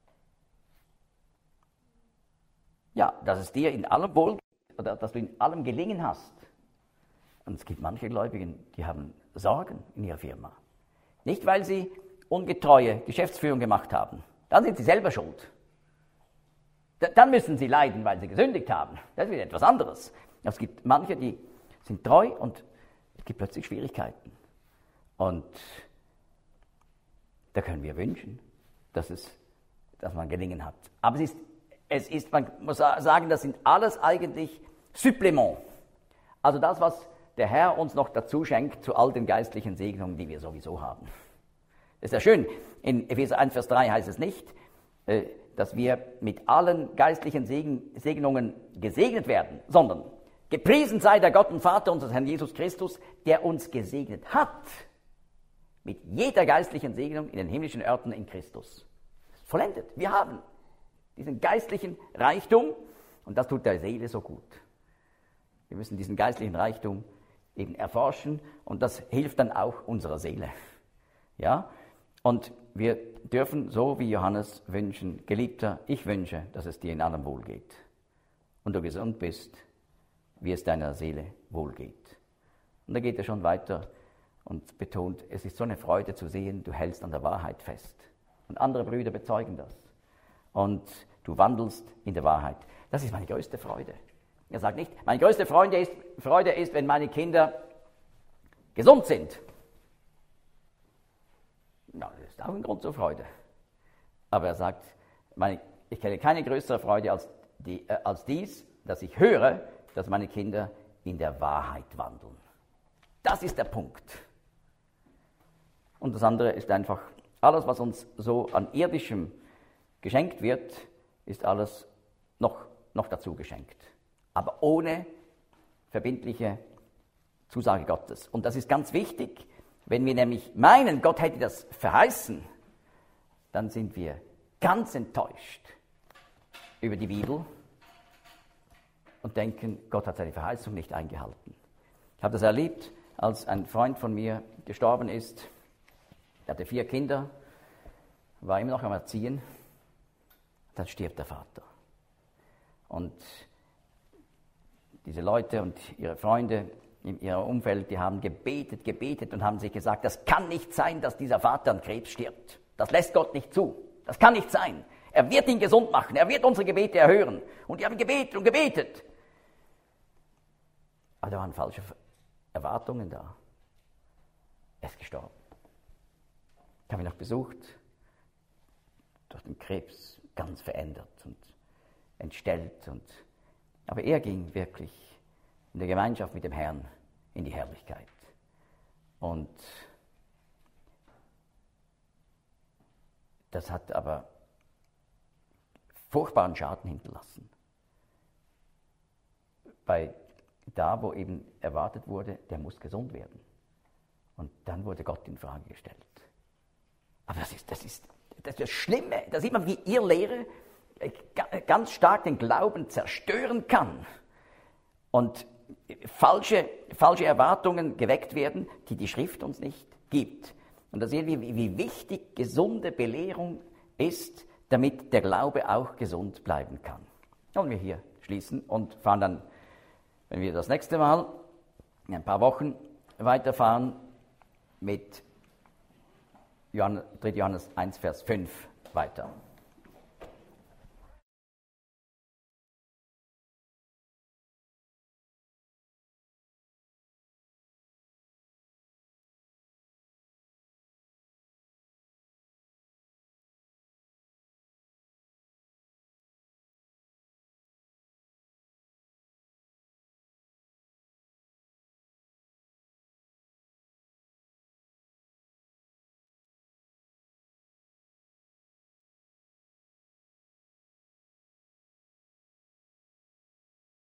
Speaker 1: Ja, dass es dir in allem wohlgeht oder dass du in allem gelingen hast. Und es gibt manche Gläubigen, die haben Sorgen in ihrer Firma. Nicht, weil sie ungetreue Geschäftsführung gemacht haben. Dann sind sie selber schuld. Dann müssen sie leiden, weil sie gesündigt haben. Das ist wieder etwas anderes. Es gibt manche, die sind treu und es gibt plötzlich Schwierigkeiten. Und da können wir wünschen, dass man gelingen hat. Aber es ist, man muss sagen, das sind alles eigentlich Supplement. Also das, was der Herr uns noch dazu schenkt zu all den geistlichen Segnungen, die wir sowieso haben. Das ist ja schön. In Epheser 1, Vers 3 heißt es nicht, dass wir mit allen geistlichen Segnungen gesegnet werden, sondern gepriesen sei der Gott und Vater unseres Herrn Jesus Christus, der uns gesegnet hat mit jeder geistlichen Segnung in den himmlischen Örten in Christus. Vollendet. Wir haben diesen geistlichen Reichtum und das tut der Seele so gut. Wir müssen diesen geistlichen Reichtum eben erforschen und das hilft dann auch unserer Seele. Ja? Und wir dürfen, so wie Johannes, wünschen, Geliebter, ich wünsche, dass es dir in allem wohl geht und du gesund bist, wie es deiner Seele wohl geht. Und da geht er schon weiter und betont, es ist so eine Freude zu sehen, du hältst an der Wahrheit fest. Und andere Brüder bezeugen das. Und du wandelst in der Wahrheit. Das ist meine größte Freude. Er sagt nicht, meine größte Freude ist, wenn meine Kinder gesund sind. Ja, das ist auch ein Grund zur Freude. Aber er sagt, ich kenne keine größere Freude als dies, dass ich höre, dass meine Kinder in der Wahrheit wandeln. Das ist der Punkt. Und das andere ist einfach, alles, was uns so an irdischem geschenkt wird, ist alles noch dazu geschenkt. Aber ohne verbindliche Zusage Gottes. Und das ist ganz wichtig, wenn wir nämlich meinen, Gott hätte das verheißen, dann sind wir ganz enttäuscht über die Bibel und denken, Gott hat seine Verheißung nicht eingehalten. Ich habe das erlebt, als ein Freund von mir gestorben ist. Er hatte 4 Kinder, war immer noch am Erziehen. Dann stirbt der Vater. Und diese Leute und ihre Freunde in ihrem Umfeld, die haben gebetet und haben sich gesagt, das kann nicht sein, dass dieser Vater an Krebs stirbt. Das lässt Gott nicht zu. Das kann nicht sein. Er wird ihn gesund machen. Er wird unsere Gebete erhören. Und die haben gebetet und gebetet. Aber da waren falsche Erwartungen da. Er ist gestorben. Ich habe ihn noch besucht, durch den Krebs ganz verändert und entstellt. Aber er ging wirklich in der Gemeinschaft mit dem Herrn in die Herrlichkeit. Und das hat aber furchtbaren Schaden hinterlassen. Da, wo eben erwartet wurde, der muss gesund werden. Und dann wurde Gott in Frage gestellt. Aber das ist das Schlimme. Da sieht man, wie Irrlehre ganz stark den Glauben zerstören kann. Und falsche Erwartungen geweckt werden, die die Schrift uns nicht gibt. Und da sehen wir, wie wichtig gesunde Belehrung ist, damit der Glaube auch gesund bleiben kann. Wollen wir hier schließen und fahren dann, wenn wir das nächste Mal in ein paar Wochen weiterfahren, mit 3. Johannes 1, Vers 5 weiter.